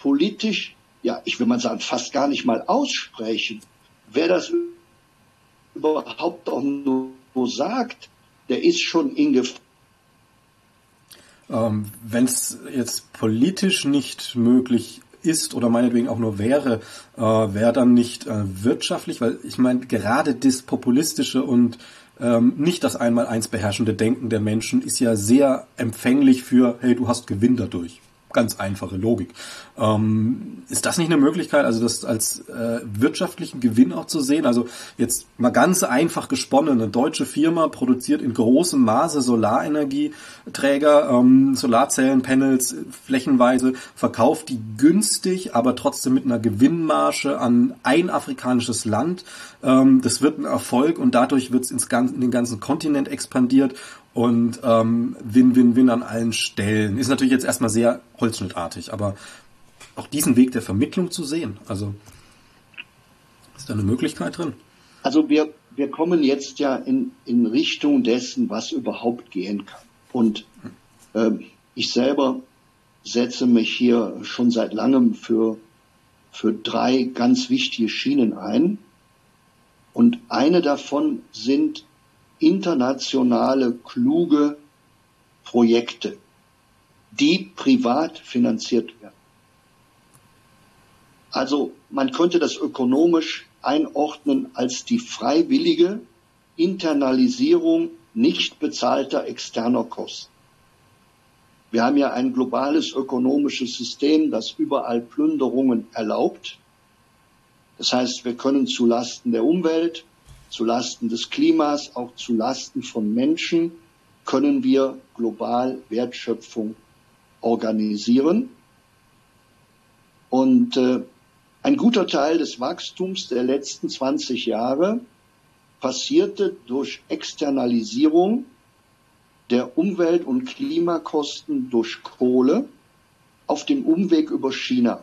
politisch, ja, ich will mal sagen, fast gar nicht mal aussprechen. Wer das überhaupt auch nur sagt, der ist schon in Gefahr. Ähm, wenn es jetzt politisch nicht möglich ist oder meinetwegen auch nur wäre, äh, wäre dann nicht äh, wirtschaftlich, weil ich meine, gerade das populistische und ähm, nicht das Einmaleins beherrschende Denken der Menschen ist ja sehr empfänglich für, hey, du hast Gewinn dadurch. Ganz einfache Logik. Ähm, ist das nicht eine Möglichkeit, also das als äh, wirtschaftlichen Gewinn auch zu sehen? Also jetzt mal ganz einfach gesponnen, eine deutsche Firma produziert in großem Maße Solarenergieträger, ähm, Solarzellen-Panels flächenweise, verkauft die günstig, aber trotzdem mit einer Gewinnmarge an ein afrikanisches Land. Ähm, das wird ein Erfolg und dadurch wird es ins Gan- in den ganzen Kontinent expandiert. Und ähm, Win-Win-Win an allen Stellen. Ist natürlich jetzt erstmal sehr holzschnittartig, aber auch diesen Weg der Vermittlung zu sehen, also ist da eine Möglichkeit drin? Also wir, wir kommen jetzt ja in, in Richtung dessen, was überhaupt gehen kann. Und äh, ich selber setze mich hier schon seit langem für, für drei ganz wichtige Schienen ein. Und eine davon sind internationale, kluge Projekte, die privat finanziert werden. Also man könnte das ökonomisch einordnen als die freiwillige Internalisierung nicht bezahlter externer Kosten. Wir haben ja ein globales ökonomisches System, das überall Plünderungen erlaubt. Das heißt, wir können zulasten der Umwelt, zulasten des Klimas, auch zulasten von Menschen, können wir global Wertschöpfung organisieren. Und äh, ein guter Teil des Wachstums der letzten zwanzig Jahre passierte durch Externalisierung der Umwelt- und Klimakosten durch Kohle auf dem Umweg über China.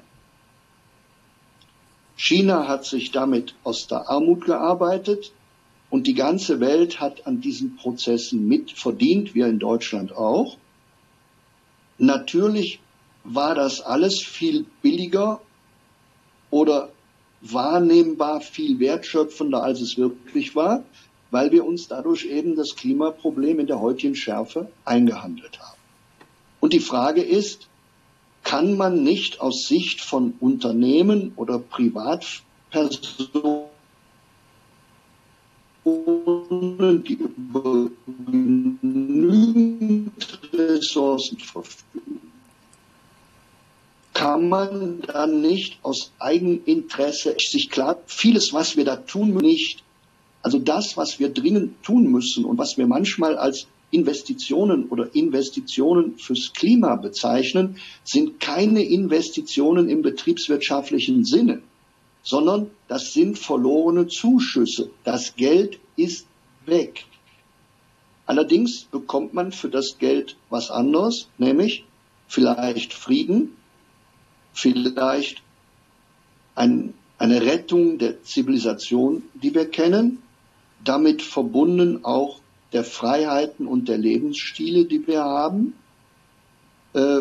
China hat sich damit aus der Armut gearbeitet und die ganze Welt hat an diesen Prozessen mitverdient, wir in Deutschland auch. Natürlich war das alles viel billiger oder wahrnehmbar viel wertschöpfender, als es wirklich war, weil wir uns dadurch eben das Klimaproblem in der heutigen Schärfe eingehandelt haben. Und die Frage ist, kann man nicht aus Sicht von Unternehmen oder Privatpersonen, die über genügend Ressourcen verfügen, kann man dann nicht aus Eigeninteresse sich klar, vieles, was wir da tun, nicht, also das, was wir dringend tun müssen und was wir manchmal als Investitionen oder Investitionen fürs Klima bezeichnen, sind keine Investitionen im betriebswirtschaftlichen Sinne, sondern das sind verlorene Zuschüsse. Das Geld ist weg. Allerdings bekommt man für das Geld was anderes, nämlich vielleicht Frieden, vielleicht ein, eine Rettung der Zivilisation, die wir kennen, damit verbunden auch der Freiheiten und der Lebensstile, die wir haben. Äh,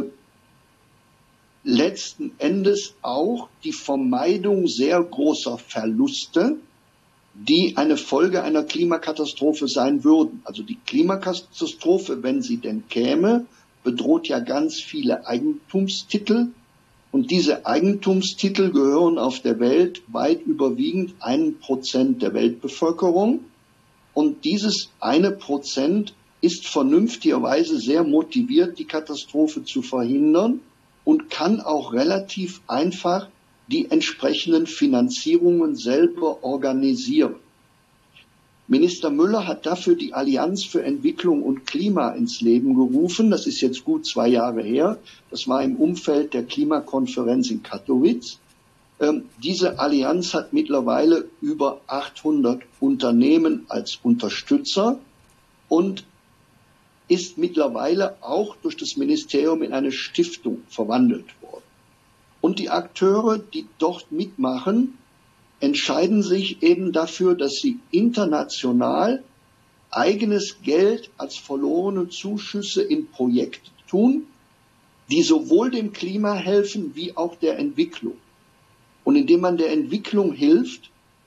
letzten Endes auch die Vermeidung sehr großer Verluste, die eine Folge einer Klimakatastrophe sein würden. Also die Klimakatastrophe, wenn sie denn käme, bedroht ja ganz viele Eigentumstitel. Und diese Eigentumstitel gehören auf der Welt weit überwiegend ein Prozent der Weltbevölkerung. Und dieses eine Prozent ist vernünftigerweise sehr motiviert, die Katastrophe zu verhindern und kann auch relativ einfach die entsprechenden Finanzierungen selber organisieren. Minister Müller hat dafür die Allianz für Entwicklung und Klima ins Leben gerufen. Das ist jetzt gut zwei Jahre her. Das war im Umfeld der Klimakonferenz in Katowice. Ähm, diese Allianz hat mittlerweile über achthundert Unternehmen als Unterstützer und ist mittlerweile auch durch das Ministerium in eine Stiftung verwandelt worden. Und die Akteure, die dort mitmachen, entscheiden sich eben dafür, dass sie international eigenes Geld als verlorene Zuschüsse in Projekte tun, die sowohl dem Klima helfen wie auch der Entwicklung. Und indem man der Entwicklung hilft,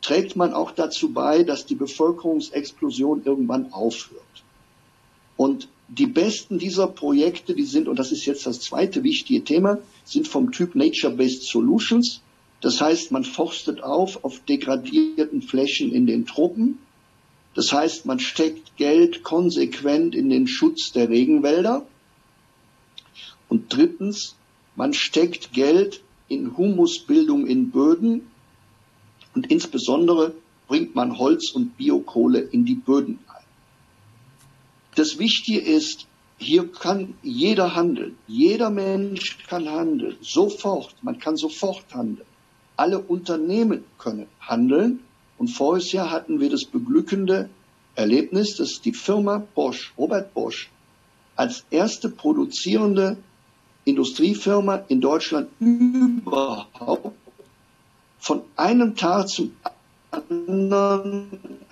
trägt man auch dazu bei, dass die Bevölkerungsexplosion irgendwann aufhört. Und die besten dieser Projekte, die sind, und das ist jetzt das zweite wichtige Thema, sind vom Typ Nature-Based Solutions. Das heißt, man forstet auf auf degradierten Flächen in den Tropen. Das heißt, man steckt Geld konsequent in den Schutz der Regenwälder. Und drittens, man steckt Geld in Humusbildung in Böden. Und insbesondere bringt man Holz und Biokohle in die Böden ein. Das Wichtige ist, hier kann jeder handeln. Jeder Mensch kann handeln. Sofort. Man kann sofort handeln. Alle Unternehmen können handeln. Und voriges Jahr hatten wir das beglückende Erlebnis, dass die Firma Bosch, Robert Bosch, als erste produzierende Industriefirma in Deutschland überhaupt von einem Tag zum anderen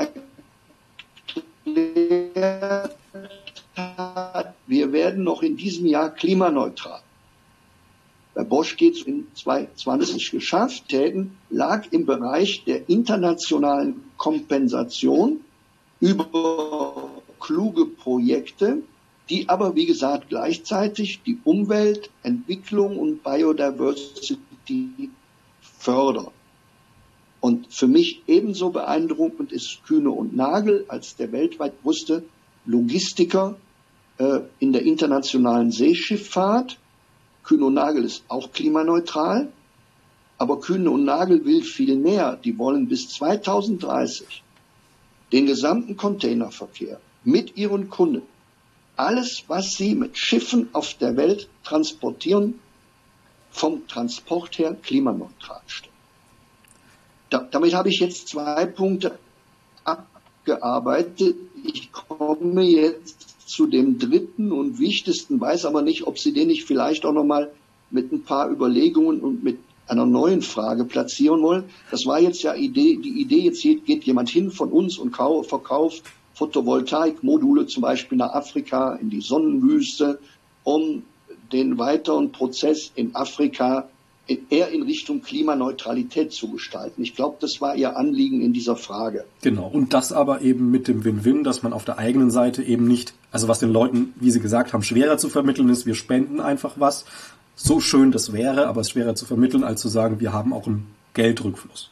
erklärt hat, wir werden noch in diesem Jahr klimaneutral. Bei Bosch geht es in zweitausendzwanzig geschafft, Täten lag im Bereich der internationalen Kompensation über kluge Projekte, die aber, wie gesagt, gleichzeitig die Umwelt, Entwicklung und Biodiversity fördern. Und für mich ebenso beeindruckend ist Kühne und Nagel als der weltweit größte Logistiker äh, in der internationalen Seeschifffahrt. Kühne und Nagel ist auch klimaneutral, aber Kühne und Nagel will viel mehr. Die wollen bis zweitausenddreißig den gesamten Containerverkehr mit ihren Kunden, alles, was sie mit Schiffen auf der Welt transportieren, vom Transport her klimaneutral stellen. Da, damit habe ich jetzt zwei Punkte abgearbeitet. Ich komme jetzt zu dem dritten und wichtigsten, weiß aber nicht, ob Sie den nicht vielleicht auch nochmal mit ein paar Überlegungen und mit einer neuen Frage platzieren wollen. Das war jetzt ja Idee, die Idee, jetzt geht jemand hin von uns und verkauft Photovoltaikmodule zum Beispiel nach Afrika, in die Sonnenwüste, um den weiteren Prozess in Afrika eher in Richtung Klimaneutralität zu gestalten. Ich glaube, das war Ihr Anliegen in dieser Frage. Genau, und das aber eben mit dem Win-Win, dass man auf der eigenen Seite eben nicht, also was den Leuten, wie Sie gesagt haben, schwerer zu vermitteln ist, wir spenden einfach was, so schön das wäre, aber es ist schwerer zu vermitteln, als zu sagen, wir haben auch einen Geldrückfluss.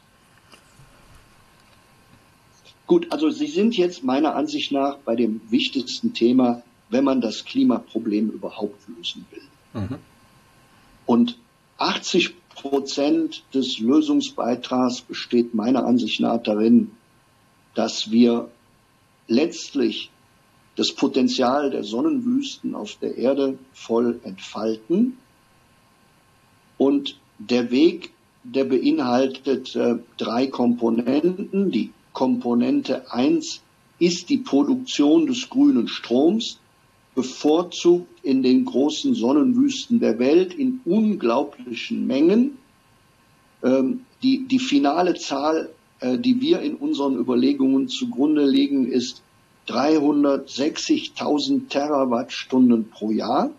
Gut, also Sie sind jetzt meiner Ansicht nach bei dem wichtigsten Thema, wenn man das Klimaproblem überhaupt lösen will. Mhm. Und achtzig Prozent des Lösungsbeitrags besteht meiner Ansicht nach darin, dass wir letztlich das Potenzial der Sonnenwüsten auf der Erde voll entfalten. Und der Weg, der beinhaltet äh, drei Komponenten. Die Komponente eins ist die Produktion des grünen Stroms, bevorzugt in den großen Sonnenwüsten der Welt in unglaublichen Mengen. Ähm, die, die finale Zahl, äh, die wir in unseren Überlegungen zugrunde legen, ist dreihundertsechzigtausend Terawattstunden pro Jahr.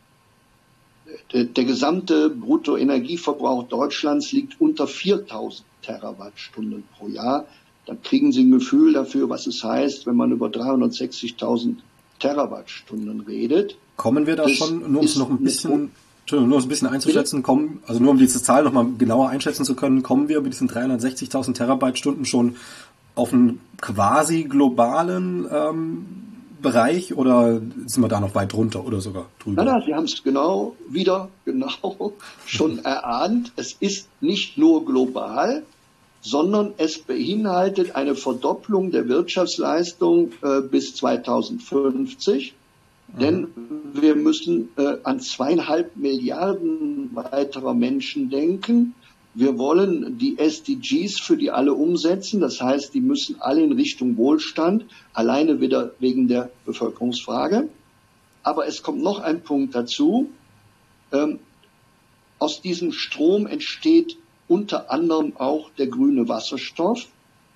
Der, der gesamte Bruttoenergieverbrauch Deutschlands liegt unter viertausend Terawattstunden pro Jahr. Dann kriegen Sie ein Gefühl dafür, was es heißt, wenn man über dreihundertsechzigtausend Terawattstunden redet. Kommen wir da schon, nur um es noch ein bisschen, Entschuldigung, nur um es ein bisschen einzuschätzen, kommen, also nur um diese Zahl noch mal genauer einschätzen zu können, kommen wir mit diesen dreihundertsechzigtausend Terawattstunden schon auf einen quasi globalen ähm, Bereich oder sind wir da noch weit drunter oder sogar drüber? Nein, nein, Sie haben es genau wieder genau schon erahnt. Es ist nicht nur global, sondern es beinhaltet eine Verdopplung der Wirtschaftsleistung äh, bis zweitausendfünfzig. Mhm. Denn wir müssen äh, an zweieinhalb Milliarden weiterer Menschen denken. Wir wollen die S D Gs für die alle umsetzen. Das heißt, die müssen alle in Richtung Wohlstand, alleine wieder wegen der Bevölkerungsfrage. Aber es kommt noch ein Punkt dazu. Ähm, aus diesem Strom entsteht unter anderem auch der grüne Wasserstoff.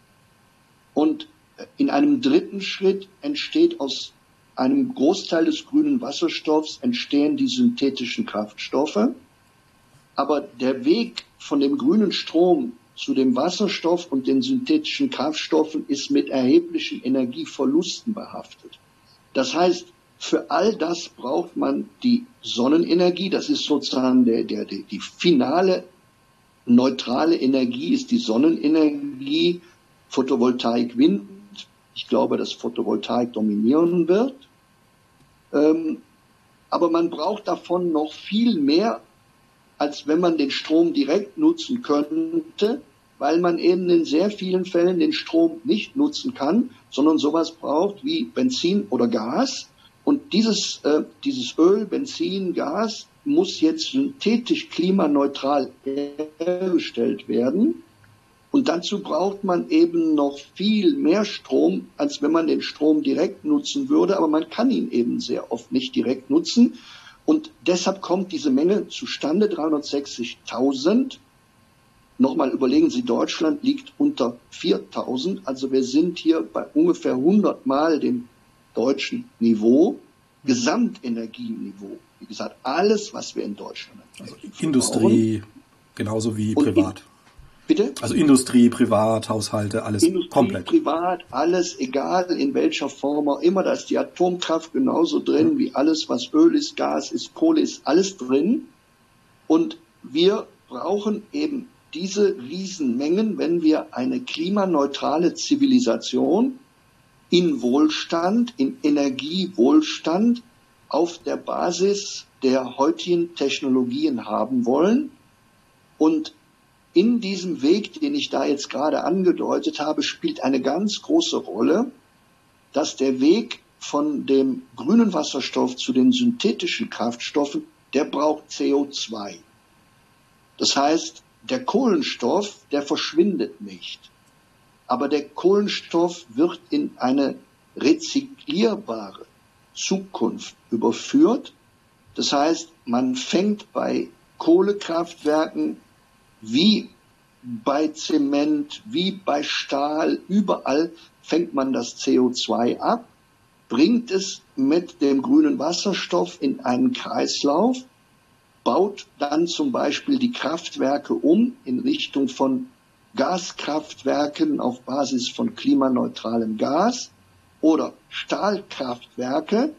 Und in einem dritten Schritt entsteht aus einem Großteil des grünen Wasserstoffs entstehen die synthetischen Kraftstoffe. Aber der Weg von dem grünen Strom zu dem Wasserstoff und den synthetischen Kraftstoffen ist mit erheblichen Energieverlusten behaftet. Das heißt, für all das braucht man die Sonnenenergie. Das ist sozusagen der, der, der, die finale neutrale Energie ist die Sonnenenergie, Photovoltaik, Wind. Ich glaube, dass Photovoltaik dominieren wird. Ähm, aber man braucht davon noch viel mehr, als wenn man den Strom direkt nutzen könnte, weil man eben in sehr vielen Fällen den Strom nicht nutzen kann, sondern sowas braucht wie Benzin oder Gas. Und dieses, äh, dieses Öl, Benzin, Gas muss jetzt synthetisch klimaneutral hergestellt werden. Und dazu braucht man eben noch viel mehr Strom, als wenn man den Strom direkt nutzen würde. Aber man kann ihn eben sehr oft nicht direkt nutzen. Und deshalb kommt diese Menge zustande, dreihundertsechzigtausend. Nochmal überlegen Sie, Deutschland liegt unter viertausend. Also wir sind hier bei ungefähr hundert Mal dem deutschen Niveau, Gesamtenergieniveau. Wie gesagt, alles, was wir in Deutschland haben. Also Industrie, genauso wie Und privat. In, bitte? Also Industrie, privat, Haushalte, alles Industrie, komplett. privat, alles, egal in welcher Form auch immer. Da ist die Atomkraft genauso drin, ja, wie alles, was Öl ist, Gas ist, Kohle ist, alles drin. Und wir brauchen eben diese Riesenmengen, wenn wir eine klimaneutrale Zivilisation in Wohlstand, in Energiewohlstand auf der Basis der heutigen Technologien haben wollen. Und in diesem Weg, den ich da jetzt gerade angedeutet habe, spielt eine ganz große Rolle, dass der Weg von dem grünen Wasserstoff zu den synthetischen Kraftstoffen, der braucht C O zwei. Das heißt, der Kohlenstoff, der verschwindet nicht. Aber der Kohlenstoff wird in eine rezyklierbare Zukunft überführt. Das heißt, man fängt bei Kohlekraftwerken wie bei Zement, wie bei Stahl, überall fängt man das C O zwei ab, bringt es mit dem grünen Wasserstoff in einen Kreislauf, baut dann zum Beispiel die Kraftwerke um in Richtung von Gaskraftwerken auf Basis von klimaneutralem Gas oder Stahlkraftwerke,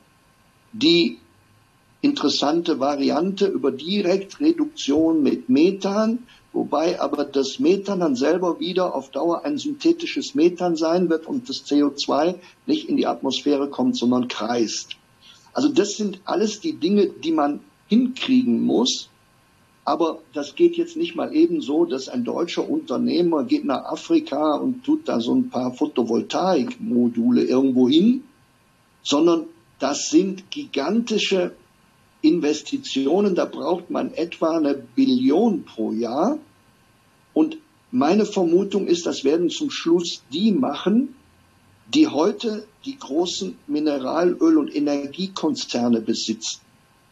die interessante Variante über Direktreduktion mit Methan, wobei aber das Methan dann selber wieder auf Dauer ein synthetisches Methan sein wird und das C O zwei nicht in die Atmosphäre kommt, sondern kreist. Also das sind alles die Dinge, die man hinkriegen muss. Aber das geht jetzt nicht mal eben so, dass ein deutscher Unternehmer geht nach Afrika und tut da so ein paar Photovoltaikmodule irgendwo hin, sondern das sind gigantische Investitionen. Da braucht man etwa eine Billion pro Jahr. Und meine Vermutung ist, das werden zum Schluss die machen, die heute die großen Mineralöl- und Energiekonzerne besitzen.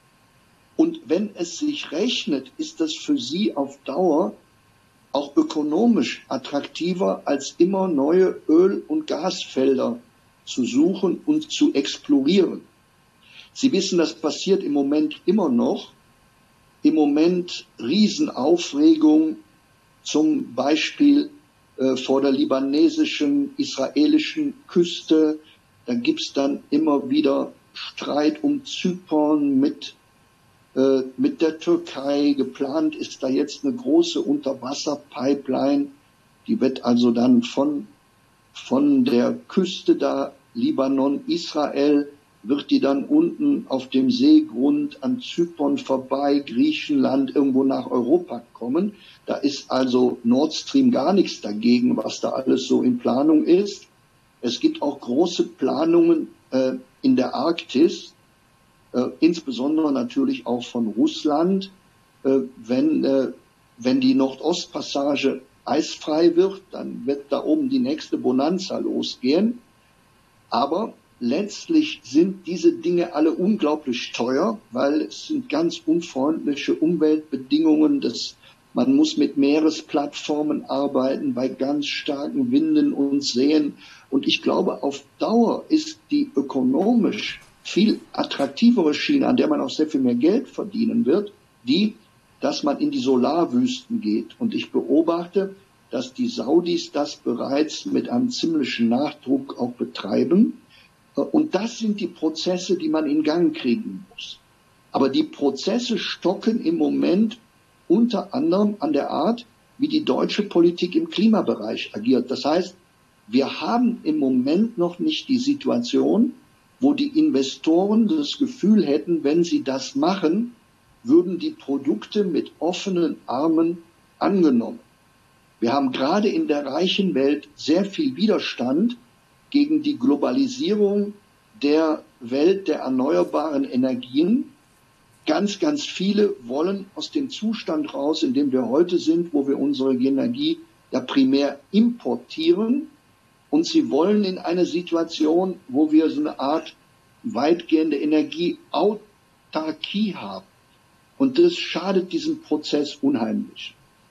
Und wenn es sich rechnet, ist das für sie auf Dauer auch ökonomisch attraktiver, als immer neue Öl- und Gasfelder zu suchen und zu explorieren. Sie wissen, das passiert im Moment immer noch. Im Moment Riesenaufregung, zum Beispiel äh, vor der libanesischen, israelischen Küste. Da gibt's dann immer wieder Streit um Zypern mit mit der Türkei. Geplant ist da jetzt eine große Unterwasserpipeline. Die wird also dann von, von der Küste da, Libanon, Israel, wird die dann unten auf dem Seegrund an Zypern vorbei, Griechenland, irgendwo nach Europa kommen. Da ist also Nord Stream gar nichts dagegen, was da alles so in Planung ist. Es gibt auch große Planungen äh, in der Arktis, Äh, insbesondere natürlich auch von Russland, äh, wenn, äh, wenn die Nordostpassage eisfrei wird, dann wird da oben die nächste Bonanza losgehen. Aber letztlich sind diese Dinge alle unglaublich teuer, weil es sind ganz unfreundliche Umweltbedingungen. Das, man muss mit Meeresplattformen arbeiten, bei ganz starken Winden und Seen. Und ich glaube, auf Dauer ist die ökonomisch viel attraktivere Schiene, an der man auch sehr viel mehr Geld verdienen wird, die, dass man in die Solarwüsten geht. Und ich beobachte, dass die Saudis das bereits mit einem ziemlichen Nachdruck auch betreiben. Und das sind die Prozesse, die man in Gang kriegen muss. Aber die Prozesse stocken im Moment unter anderem an der Art, wie die deutsche Politik im Klimabereich agiert. Das heißt, wir haben im Moment noch nicht die Situation, wo die Investoren das Gefühl hätten, wenn sie das machen, würden die Produkte mit offenen Armen angenommen. Wir haben gerade in der reichen Welt sehr viel Widerstand gegen die Globalisierung der Welt der erneuerbaren Energien. Ganz, ganz viele wollen aus dem Zustand raus, in dem wir heute sind, wo wir unsere Energie ja primär importieren. Und sie wollen in eine Situation, wo wir so eine Art weitgehende Energieautarkie haben. Und das schadet diesem Prozess unheimlich.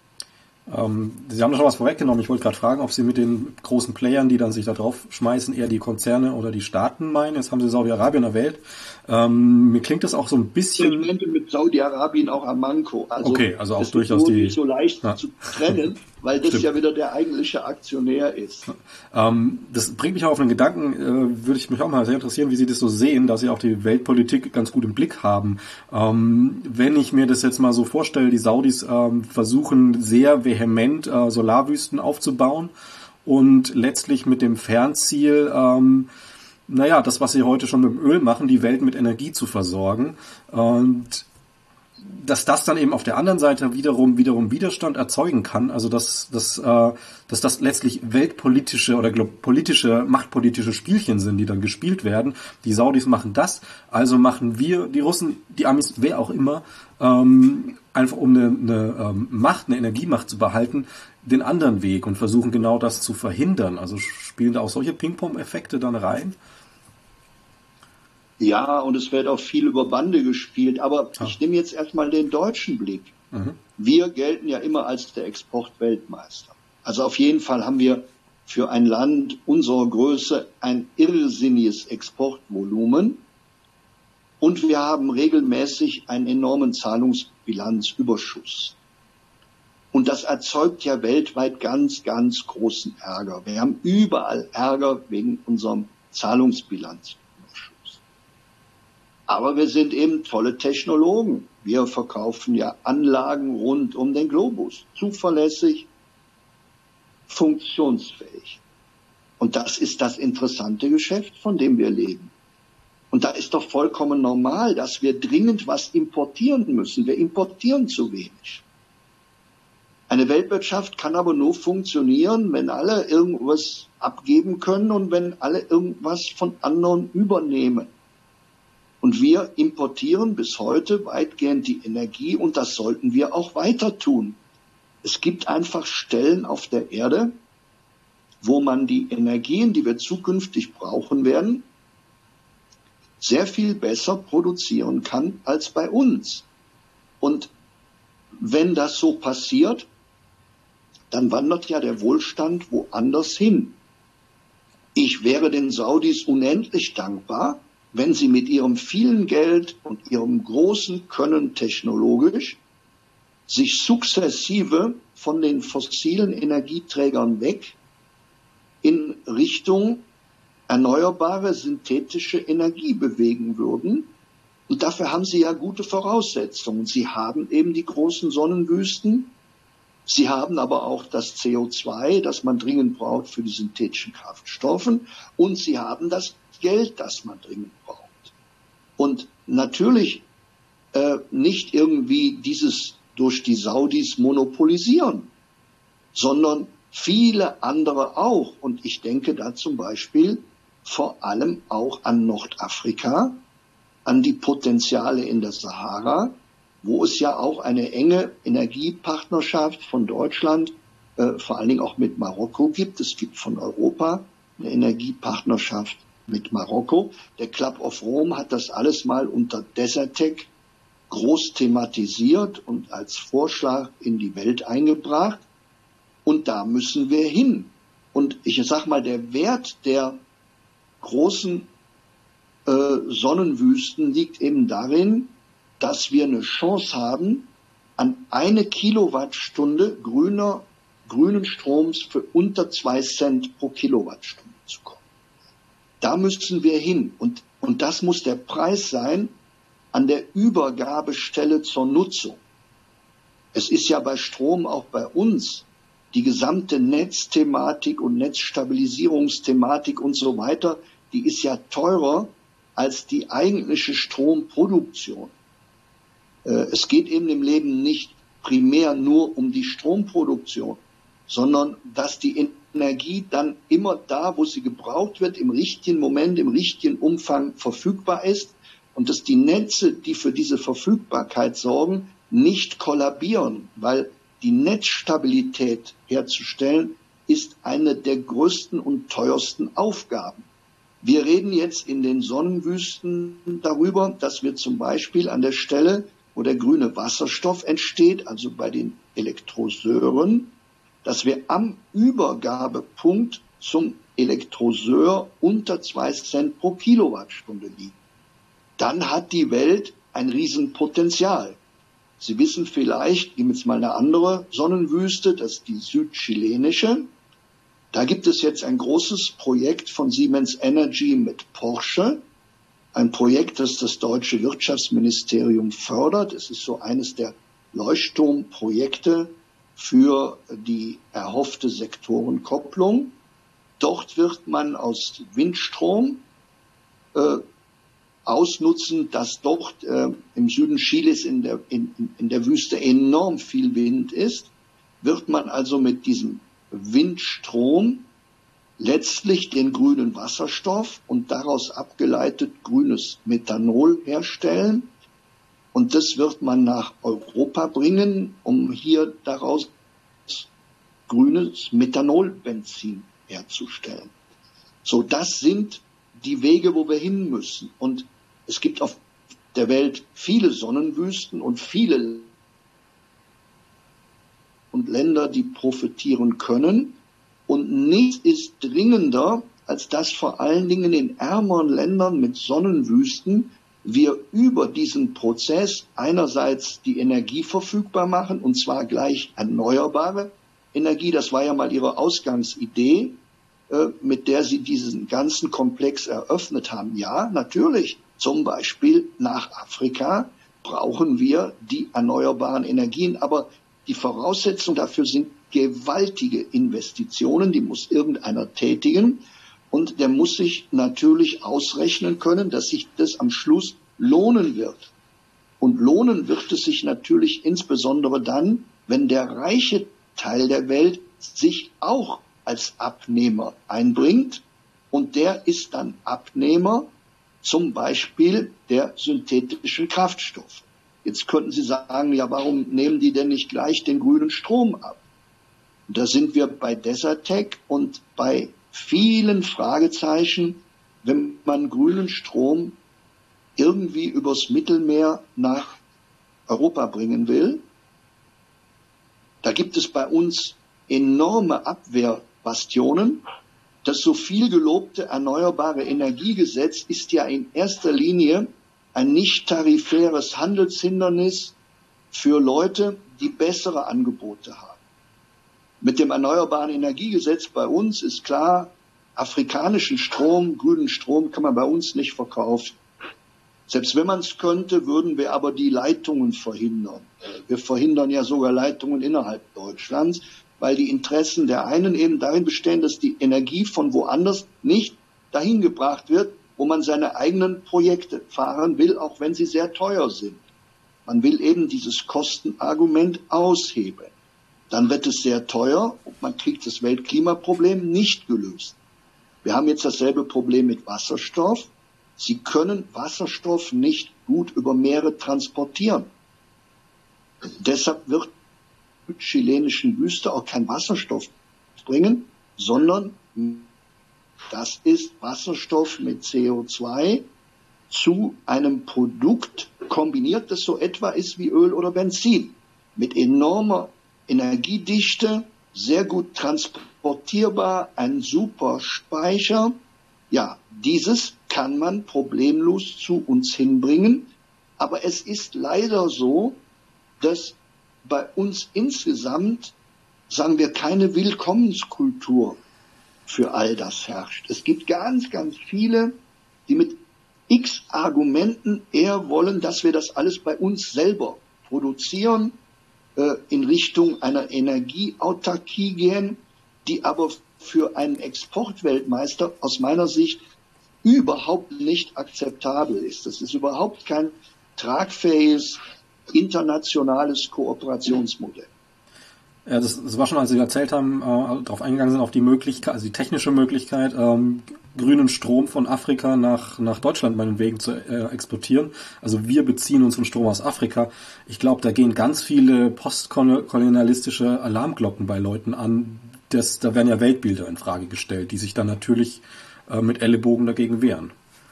Ähm, Sie haben da schon was vorweggenommen. Ich wollte gerade fragen, ob Sie mit den großen Playern, die dann sich da drauf schmeißen, eher die Konzerne oder die Staaten meinen. Jetzt haben Sie Saudi-Arabien erwähnt. Ähm, mir klingt das auch so ein bisschen... Ich meinte mit Saudi-Arabien auch Aramco. Also okay, also auch das durchaus ist die... nicht so leicht ja. zu trennen, weil das Stimmt. ja wieder der eigentliche Aktionär ist. Ähm, das bringt mich auch auf einen Gedanken, äh, würde ich mich auch mal sehr interessieren, wie Sie das so sehen, dass Sie auch die Weltpolitik ganz gut im Blick haben. Ähm, wenn ich mir das jetzt mal so vorstelle, die Saudis ähm, versuchen sehr vehement äh, Solarwüsten aufzubauen und letztlich mit dem Fernziel, ähm, naja, das, was sie heute schon mit dem Öl machen, die Welt mit Energie zu versorgen. Und dass das dann eben auf der anderen Seite wiederum wiederum Widerstand erzeugen kann, also dass, dass, äh, dass das letztlich weltpolitische oder glaub, politische, machtpolitische Spielchen sind, die dann gespielt werden. Die Saudis machen das, also machen wir, die Russen, die Amis, wer auch immer, ähm, einfach um eine, eine ähm, Macht, eine Energiemacht zu behalten, den anderen Weg und versuchen genau das zu verhindern. Also spielen da auch solche Ping-Pong-Effekte dann rein? Ja, und es wird auch viel über Bande gespielt. Aber ah. ich nehme jetzt erstmal den deutschen Blick. Mhm. Wir gelten ja immer als der Exportweltmeister. Also auf jeden Fall haben wir für ein Land unserer Größe ein irrsinniges Exportvolumen. Und wir haben regelmäßig einen enormen Zahlungsbilanzüberschuss. Und das erzeugt ja weltweit ganz, ganz großen Ärger. Wir haben überall Ärger wegen unserem Zahlungsbilanzüberschuss. Aber wir sind eben tolle Technologen. Wir verkaufen ja Anlagen rund um den Globus. Zuverlässig, funktionsfähig. Und das ist das interessante Geschäft, von dem wir leben. Und da ist doch vollkommen normal, dass wir dringend was importieren müssen. Wir importieren zu wenig. Eine Weltwirtschaft kann aber nur funktionieren, wenn alle irgendwas abgeben können und wenn alle irgendwas von anderen übernehmen. Und wir importieren bis heute weitgehend die Energie und das sollten wir auch weiter tun. Es gibt einfach Stellen auf der Erde, wo man die Energien, die wir zukünftig brauchen werden, sehr viel besser produzieren kann als bei uns. Und wenn das so passiert, dann wandert ja der Wohlstand woanders hin. Ich wäre den Saudis unendlich dankbar, wenn sie mit ihrem vielen Geld und ihrem großen Können technologisch sich sukzessive von den fossilen Energieträgern weg in Richtung erneuerbare synthetische Energie bewegen würden. Und dafür haben sie ja gute Voraussetzungen. Sie haben eben die großen Sonnenwüsten. Sie haben aber auch das C O zwei, das man dringend braucht für die synthetischen Kraftstoffen. Und sie haben das Geld, das man dringend braucht. Und natürlich äh, nicht irgendwie dieses durch die Saudis monopolisieren, sondern viele andere auch. Und ich denke da zum Beispiel vor allem auch an Nordafrika, an die Potenziale in der Sahara, wo es ja auch eine enge Energiepartnerschaft von Deutschland, äh, vor allen Dingen auch mit Marokko gibt. Es gibt von Europa eine Energiepartnerschaft mit Marokko. Der Club of Rome hat das alles mal unter Desertec groß thematisiert und als Vorschlag in die Welt eingebracht. Und da müssen wir hin. Und ich sag mal, der Wert der großen äh, Sonnenwüsten liegt eben darin, dass wir eine Chance haben, an eine Kilowattstunde grüner grünen Stroms für unter zwei Cent pro Kilowattstunde zu kommen. Da müssen wir hin. Und, und das muss der Preis sein an der Übergabestelle zur Nutzung. Es ist ja bei Strom auch bei uns die gesamte Netzthematik und Netzstabilisierungsthematik und so weiter, die ist ja teurer als die eigentliche Stromproduktion. Es geht eben im Leben nicht primär nur um die Stromproduktion, sondern dass die Energie dann immer da, wo sie gebraucht wird, im richtigen Moment, im richtigen Umfang verfügbar ist und dass die Netze, die für diese Verfügbarkeit sorgen, nicht kollabieren, weil die Netzstabilität herzustellen ist eine der größten und teuersten Aufgaben. Wir reden jetzt in den Sonnenwüsten darüber, dass wir zum Beispiel an der Stelle, wo der grüne Wasserstoff entsteht, also bei den Elektroseuren, dass wir am Übergabepunkt zum Elektroseur unter zwei Cent pro Kilowattstunde liegen. Dann hat die Welt ein Riesenpotenzial. Sie wissen vielleicht, ich nehme jetzt mal eine andere Sonnenwüste, das ist die südchilenische. Da gibt es jetzt ein großes Projekt von Siemens Energy mit Porsche. Ein Projekt, das das deutsche Wirtschaftsministerium fördert. Es ist so eines der Leuchtturmprojekte für die erhoffte Sektorenkopplung. Dort wird man aus Windstrom äh, ausnutzen, dass dort äh, im Süden Chiles in der, in, in der Wüste enorm viel Wind ist, wird man also mit diesem Windstrom letztlich den grünen Wasserstoff und daraus abgeleitet grünes Methanol herstellen. Und das wird man nach Europa bringen, um hier daraus grünes Methanolbenzin herzustellen. So, das sind die Wege, wo wir hin müssen. Und es gibt auf der Welt viele Sonnenwüsten und viele und Länder, die profitieren können. Und nichts ist dringender, als dass vor allen Dingen in ärmeren Ländern mit Sonnenwüsten wir über diesen Prozess einerseits die Energie verfügbar machen, und zwar gleich erneuerbare Energie. Das war ja mal ihre Ausgangsidee, äh, mit der sie diesen ganzen Komplex eröffnet haben. Ja, natürlich, zum Beispiel nach Afrika brauchen wir die erneuerbaren Energien, aber die Voraussetzung dafür sind gewaltige Investitionen, die muss irgendeiner tätigen. Und der muss sich natürlich ausrechnen können, dass sich das am Schluss lohnen wird. Und lohnen wird es sich natürlich insbesondere dann, wenn der reiche Teil der Welt sich auch als Abnehmer einbringt. Und der ist dann Abnehmer zum Beispiel der synthetischen Kraftstoffe. Jetzt könnten Sie sagen, ja, warum nehmen die denn nicht gleich den grünen Strom ab? Da sind wir bei Desertec und bei vielen Fragezeichen, wenn man grünen Strom irgendwie übers Mittelmeer nach Europa bringen will. Da gibt es bei uns enorme Abwehrbastionen. Das so viel gelobte Erneuerbare Energiegesetz ist ja in erster Linie ein nicht tarifäres Handelshindernis für Leute, die bessere Angebote haben. Mit dem Erneuerbaren Energiegesetz bei uns ist klar, afrikanischen Strom, grünen Strom kann man bei uns nicht verkaufen. Selbst wenn man es könnte, würden wir aber die Leitungen verhindern. Wir verhindern ja sogar Leitungen innerhalb Deutschlands, weil die Interessen der einen eben darin bestehen, dass die Energie von woanders nicht dahin gebracht wird, wo man seine eigenen Projekte fahren will, auch wenn sie sehr teuer sind. Man will eben dieses Kostenargument aushebeln. Dann wird es sehr teuer und man kriegt das Weltklimaproblem nicht gelöst. Wir haben jetzt dasselbe Problem mit Wasserstoff. Sie können Wasserstoff nicht gut über Meere transportieren. Deshalb wird in der chilenischen Wüste auch kein Wasserstoff bringen, sondern das ist Wasserstoff mit C O zwei zu einem Produkt kombiniert, das so etwa ist wie Öl oder Benzin. Mit enormer Energiedichte, sehr gut transportierbar, ein super Speicher. Ja, dieses kann man problemlos zu uns hinbringen. Aber es ist leider so, dass bei uns insgesamt sagen wir, keine Willkommenskultur für all das herrscht. Es gibt ganz, ganz viele, die mit x Argumenten eher wollen, dass wir das alles bei uns selber produzieren, äh, in Richtung einer Energieautarkie gehen, die aber für einen Exportweltmeister aus meiner Sicht überhaupt nicht akzeptabel ist. Das ist überhaupt kein tragfähiges internationales Kooperationsmodell. Ja, das, das war schon, als Sie erzählt haben, äh, darauf eingegangen sind, auf die Möglichkeit, also die technische Möglichkeit, ähm, grünen Strom von Afrika nach, nach Deutschland meinetwegen zu äh, exportieren. Also wir beziehen unseren Strom aus Afrika. Ich glaube, da gehen ganz viele postkolonialistische Alarmglocken bei Leuten an. Das, da werden ja Weltbilder in Frage gestellt, die sich dann natürlich äh, mit Ellenbogen dagegen wehren.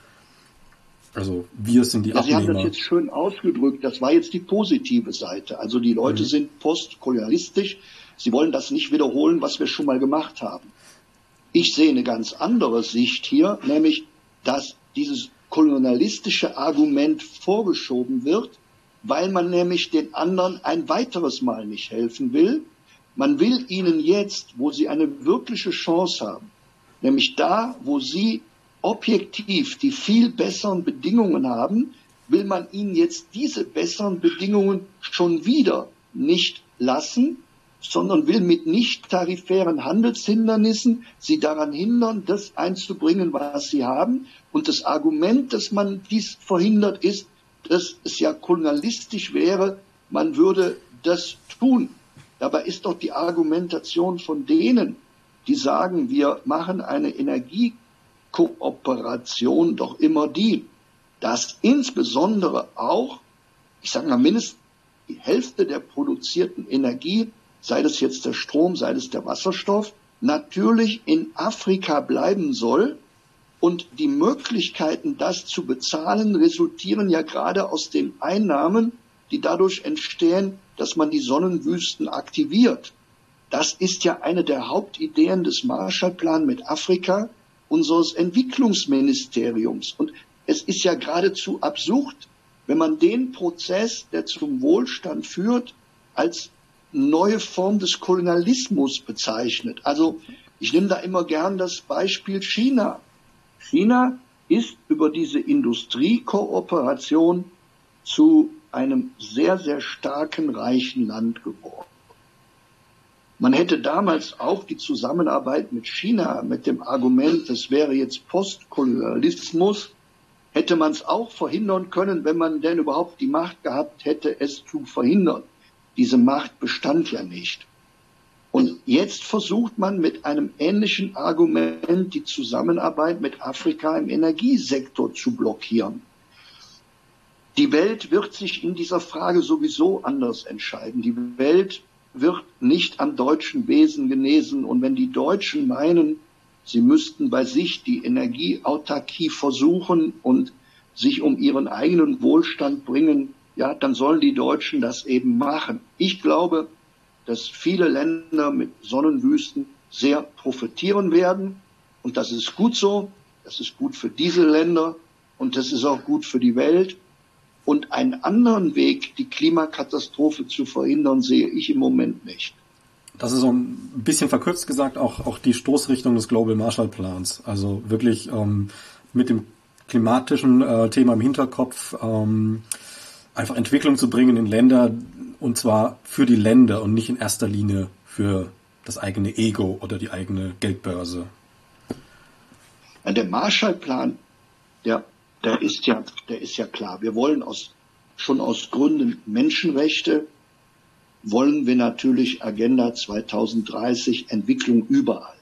Also wir sind die ja, Abnehmer. Sie haben das jetzt schön ausgedrückt. Das war jetzt die positive Seite. Also die Leute mhm. sind postkolonialistisch. Sie wollen das nicht wiederholen, was wir schon mal gemacht haben. Ich sehe eine ganz andere Sicht hier, nämlich, dass dieses kolonialistische Argument vorgeschoben wird, weil man nämlich den anderen ein weiteres Mal nicht helfen will. Man will ihnen jetzt, wo sie eine wirkliche Chance haben, nämlich da, wo sie objektiv die viel besseren Bedingungen haben, will man ihnen jetzt diese besseren Bedingungen schon wieder nicht lassen, sondern will mit nicht tarifären Handelshindernissen sie daran hindern, das einzubringen, was sie haben. Und das Argument, dass man dies verhindert, ist, dass es ja kolonialistisch wäre, man würde das tun. Dabei ist doch die Argumentation von denen, die sagen, wir machen eine Energiekooperation, doch immer die, dass insbesondere auch, ich sage mal mindestens die Hälfte der produzierten Energie, sei das jetzt der Strom, sei das der Wasserstoff, natürlich in Afrika bleiben soll. Und die Möglichkeiten, das zu bezahlen, resultieren ja gerade aus den Einnahmen, die dadurch entstehen, dass man die Sonnenwüsten aktiviert. Das ist ja eine der Hauptideen des Marshallplan mit Afrika, unseres Entwicklungsministeriums. Und es ist ja geradezu absurd, wenn man den Prozess, der zum Wohlstand führt, als neue Form des Kolonialismus bezeichnet. Also ich nehme da immer gern das Beispiel China. China ist über diese Industriekooperation zu einem sehr, sehr starken, reichen Land geworden. Man hätte damals auch die Zusammenarbeit mit China mit dem Argument, das wäre jetzt Postkolonialismus, hätte man es auch verhindern können, wenn man denn überhaupt die Macht gehabt hätte, es zu verhindern. Diese Macht bestand ja nicht. Und jetzt versucht man mit einem ähnlichen Argument die Zusammenarbeit mit Afrika im Energiesektor zu blockieren. Die Welt wird sich in dieser Frage sowieso anders entscheiden. Die Welt wird nicht am deutschen Wesen genesen. Und wenn die Deutschen meinen, sie müssten bei sich die Energieautarkie versuchen und sich um ihren eigenen Wohlstand bringen, ja, dann sollen die Deutschen das eben machen. Ich glaube, dass viele Länder mit Sonnenwüsten sehr profitieren werden. Und das ist gut so. Das ist gut für diese Länder. Und das ist auch gut für die Welt. Und einen anderen Weg, die Klimakatastrophe zu verhindern, sehe ich im Moment nicht. Das ist so ein bisschen verkürzt gesagt auch, auch die Stoßrichtung des Global Marshall Plans. Also wirklich ähm, mit dem klimatischen äh, Thema im Hinterkopf ähm, einfach Entwicklung zu bringen in Länder, und zwar für die Länder und nicht in erster Linie für das eigene Ego oder die eigene Geldbörse. Ja, der Marshallplan, der, der ist ja, der ist ja klar. Wir wollen aus, schon aus Gründen Menschenrechte, wollen wir natürlich Agenda zwanzig dreißig, Entwicklung überall.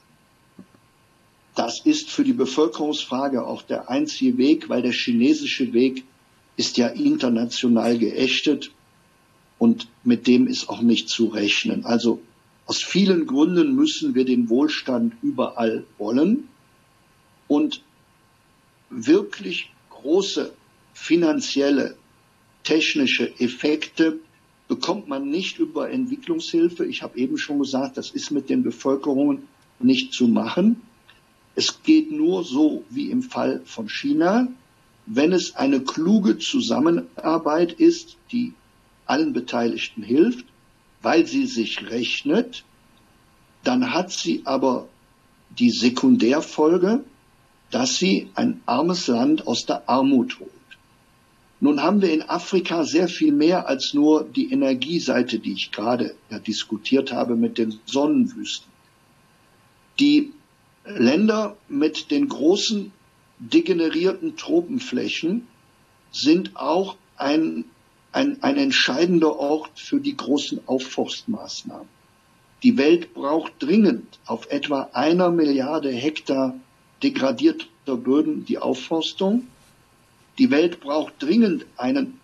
Das ist für die Bevölkerungsfrage auch der einzige Weg, weil der chinesische Weg ist ja international geächtet und mit dem ist auch nicht zu rechnen. Also aus vielen Gründen müssen wir den Wohlstand überall wollen und wirklich große finanzielle, technische Effekte bekommt man nicht über Entwicklungshilfe. Ich habe eben schon gesagt, das ist mit den Bevölkerungen nicht zu machen. Es geht nur so wie im Fall von China, wenn es eine kluge Zusammenarbeit ist, die allen Beteiligten hilft, weil sie sich rechnet, dann hat sie aber die Sekundärfolge, dass sie ein armes Land aus der Armut holt. Nun haben wir in Afrika sehr viel mehr als nur die Energieseite, die ich gerade ja diskutiert habe mit den Sonnenwüsten. Die Länder mit den großen degenerierten Tropenflächen sind auch ein, ein, ein entscheidender Ort für die großen Aufforstmaßnahmen. Die Welt braucht dringend auf etwa einer Milliarde Hektar degradierter Böden die Aufforstung. Die Welt braucht dringend einen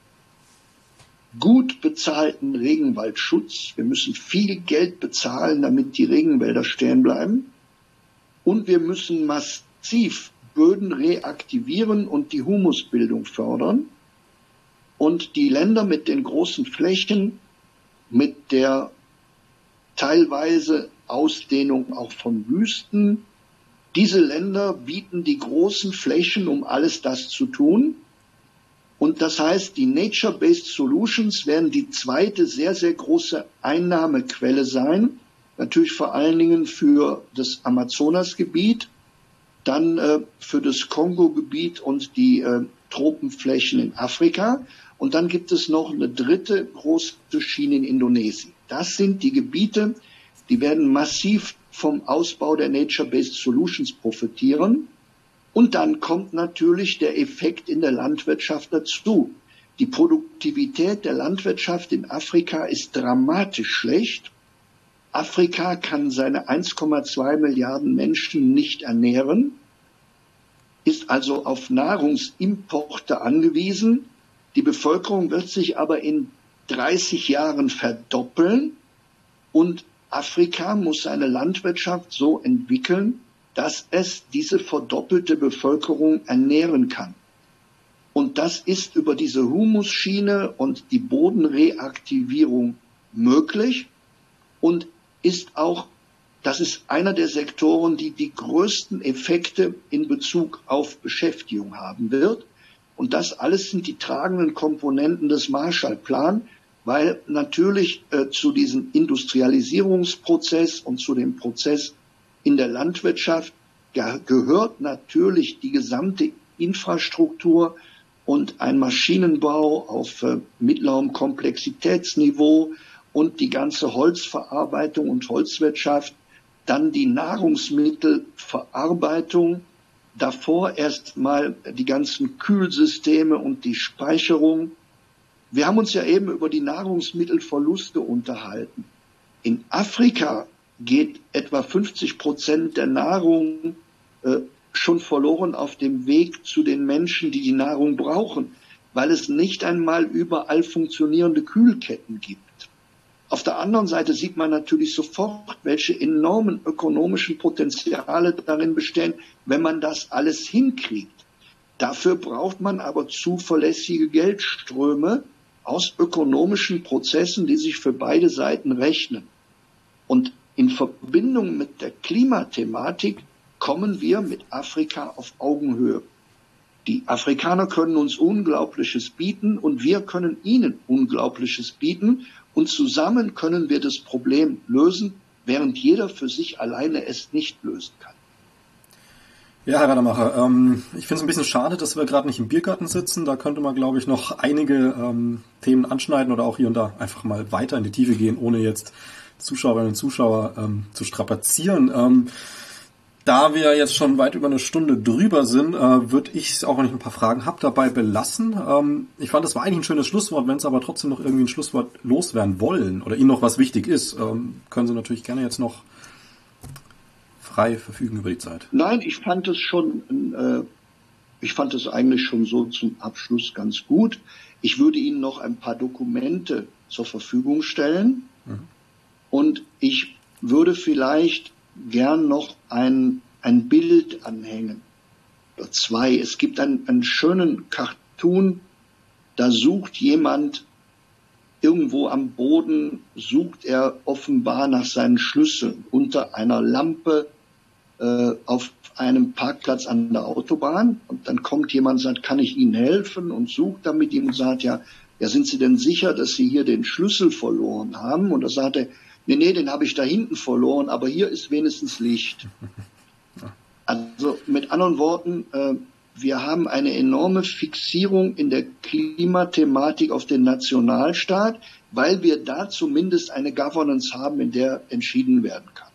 gut bezahlten Regenwaldschutz. Wir müssen viel Geld bezahlen, damit die Regenwälder stehen bleiben. Und wir müssen massiv Böden reaktivieren und die Humusbildung fördern. Und die Länder mit den großen Flächen, mit der teilweise Ausdehnung auch von Wüsten, diese Länder bieten die großen Flächen, um alles das zu tun. Und das heißt, die Nature-Based Solutions werden die zweite sehr, sehr große Einnahmequelle sein. Natürlich vor allen Dingen für das Amazonasgebiet, dann äh, für das Kongo-Gebiet und die äh, Tropenflächen in Afrika. Und dann gibt es noch eine dritte große Schiene in Indonesien. Das sind die Gebiete, die werden massiv vom Ausbau der Nature-Based Solutions profitieren. Und dann kommt natürlich der Effekt in der Landwirtschaft dazu. Die Produktivität der Landwirtschaft in Afrika ist dramatisch schlecht. Afrika kann seine eins Komma zwei Milliarden Menschen nicht ernähren, ist also auf Nahrungsimporte angewiesen. Die Bevölkerung wird sich aber in dreißig Jahren verdoppeln und Afrika muss seine Landwirtschaft so entwickeln, dass es diese verdoppelte Bevölkerung ernähren kann. Und das ist über diese Humusschiene und die Bodenreaktivierung möglich und ist auch, das ist einer der Sektoren, die die größten Effekte in Bezug auf Beschäftigung haben wird. Und das alles sind die tragenden Komponenten des Marshallplan, weil natürlich äh, zu diesem Industrialisierungsprozess und zu dem Prozess in der Landwirtschaft ge- gehört natürlich die gesamte Infrastruktur und ein Maschinenbau auf äh, mittlerem Komplexitätsniveau und die ganze Holzverarbeitung und Holzwirtschaft, dann die Nahrungsmittelverarbeitung, davor erst mal die ganzen Kühlsysteme und die Speicherung. Wir haben uns ja eben über die Nahrungsmittelverluste unterhalten. In Afrika geht etwa fünfzig Prozent der Nahrung äh, schon verloren auf dem Weg zu den Menschen, die die Nahrung brauchen, weil es nicht einmal überall funktionierende Kühlketten gibt. Auf der anderen Seite sieht man natürlich sofort, welche enormen ökonomischen Potenziale darin bestehen, wenn man das alles hinkriegt. Dafür braucht man aber zuverlässige Geldströme aus ökonomischen Prozessen, die sich für beide Seiten rechnen. Und in Verbindung mit der Klimathematik kommen wir mit Afrika auf Augenhöhe. Die Afrikaner können uns Unglaubliches bieten und wir können ihnen Unglaubliches bieten. Und zusammen können wir das Problem lösen, während jeder für sich alleine es nicht lösen kann. Ja, Herr Rademacher, ähm, ich finde es ein bisschen schade, dass wir gerade nicht im Biergarten sitzen. Da könnte man, glaube ich, noch einige ähm, Themen anschneiden oder auch hier und da einfach mal weiter in die Tiefe gehen, ohne jetzt Zuschauerinnen und Zuschauer ähm, zu strapazieren. Ähm, Da wir jetzt schon weit über eine Stunde drüber sind, äh, würde ich, auch wenn ich ein paar Fragen habe, dabei belassen. Ähm, ich fand, das war eigentlich ein schönes Schlusswort. Wenn Sie aber trotzdem noch irgendwie ein Schlusswort loswerden wollen oder Ihnen noch was wichtig ist, ähm, können Sie natürlich gerne jetzt noch frei verfügen über die Zeit. Nein, ich fand es schon, äh, ich fand es eigentlich schon so zum Abschluss ganz gut. Ich würde Ihnen noch ein paar Dokumente zur Verfügung stellen mhm. und ich würde vielleicht gern noch ein, ein Bild anhängen. Oder zwei. Es gibt einen, einen schönen Cartoon, da sucht jemand irgendwo am Boden, sucht er offenbar nach seinen Schlüsseln unter einer Lampe äh, auf einem Parkplatz an der Autobahn. Und dann kommt jemand und sagt, kann ich Ihnen helfen? Und sucht dann mit ihm und sagt, ja, ja, sind Sie denn sicher, dass Sie hier den Schlüssel verloren haben? Und da sagt er, nee, nee, den habe ich da hinten verloren, aber hier ist wenigstens Licht. Also mit anderen Worten, äh, wir haben eine enorme Fixierung in der Klimathematik auf den Nationalstaat, weil wir da zumindest eine Governance haben, in der entschieden werden kann.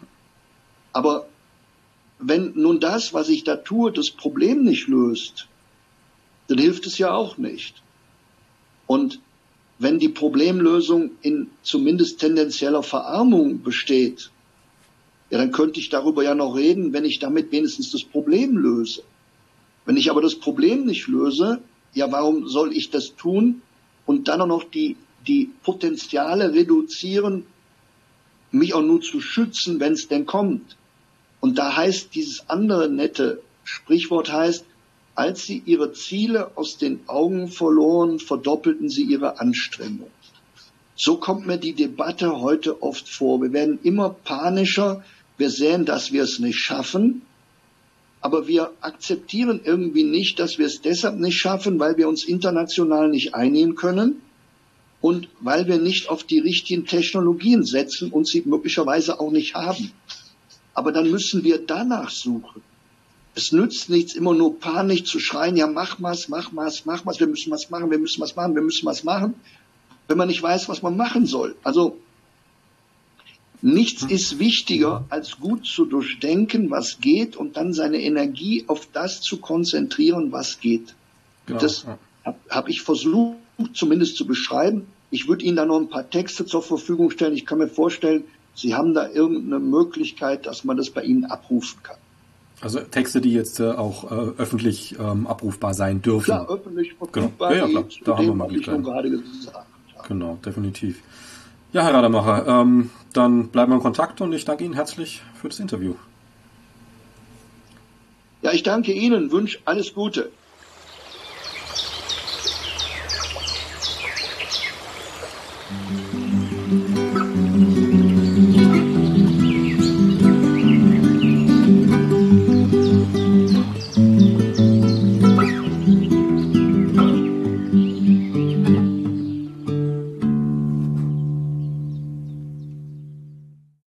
Aber wenn nun das, was ich da tue, das Problem nicht löst, dann hilft es ja auch nicht. Und wenn die Problemlösung in zumindest tendenzieller Verarmung besteht, ja, dann könnte ich darüber ja noch reden, wenn ich damit wenigstens das Problem löse. Wenn ich aber das Problem nicht löse, ja, warum soll ich das tun und dann auch noch die, die Potenziale reduzieren, mich auch nur zu schützen, wenn es denn kommt. Und da heißt dieses andere nette Sprichwort heißt, als sie ihre Ziele aus den Augen verloren, verdoppelten sie ihre Anstrengung. So kommt mir die Debatte heute oft vor. Wir werden immer panischer, wir sehen, dass wir es nicht schaffen, aber wir akzeptieren irgendwie nicht, dass wir es deshalb nicht schaffen, weil wir uns international nicht einigen können und weil wir nicht auf die richtigen Technologien setzen und sie möglicherweise auch nicht haben. Aber dann müssen wir danach suchen. Es nützt nichts, immer nur panisch zu schreien, ja mach was, mach was, mach was, wir müssen was machen, wir müssen was machen, wir müssen was machen, wenn man nicht weiß, was man machen soll. Also nichts ist wichtiger, als gut zu durchdenken, was geht und dann seine Energie auf das zu konzentrieren, was geht. Genau. Das habe hab ich versucht, zumindest zu beschreiben. Ich würde Ihnen da noch ein paar Texte zur Verfügung stellen. Ich kann mir vorstellen, Sie haben da irgendeine Möglichkeit, dass man das bei Ihnen abrufen kann. Also Texte, die jetzt äh, auch äh, öffentlich ähm, abrufbar sein dürfen. Klar, öffentlich verfügbar. Genau. Ja, ja, klar. Da haben wir Möglichkeiten. Gerade gesagt. Genau, definitiv. Ja, Herr Radermacher, ähm, dann bleiben wir in Kontakt und ich danke Ihnen herzlich für das Interview. Ja, ich danke Ihnen, wünsche alles Gute. Mhm.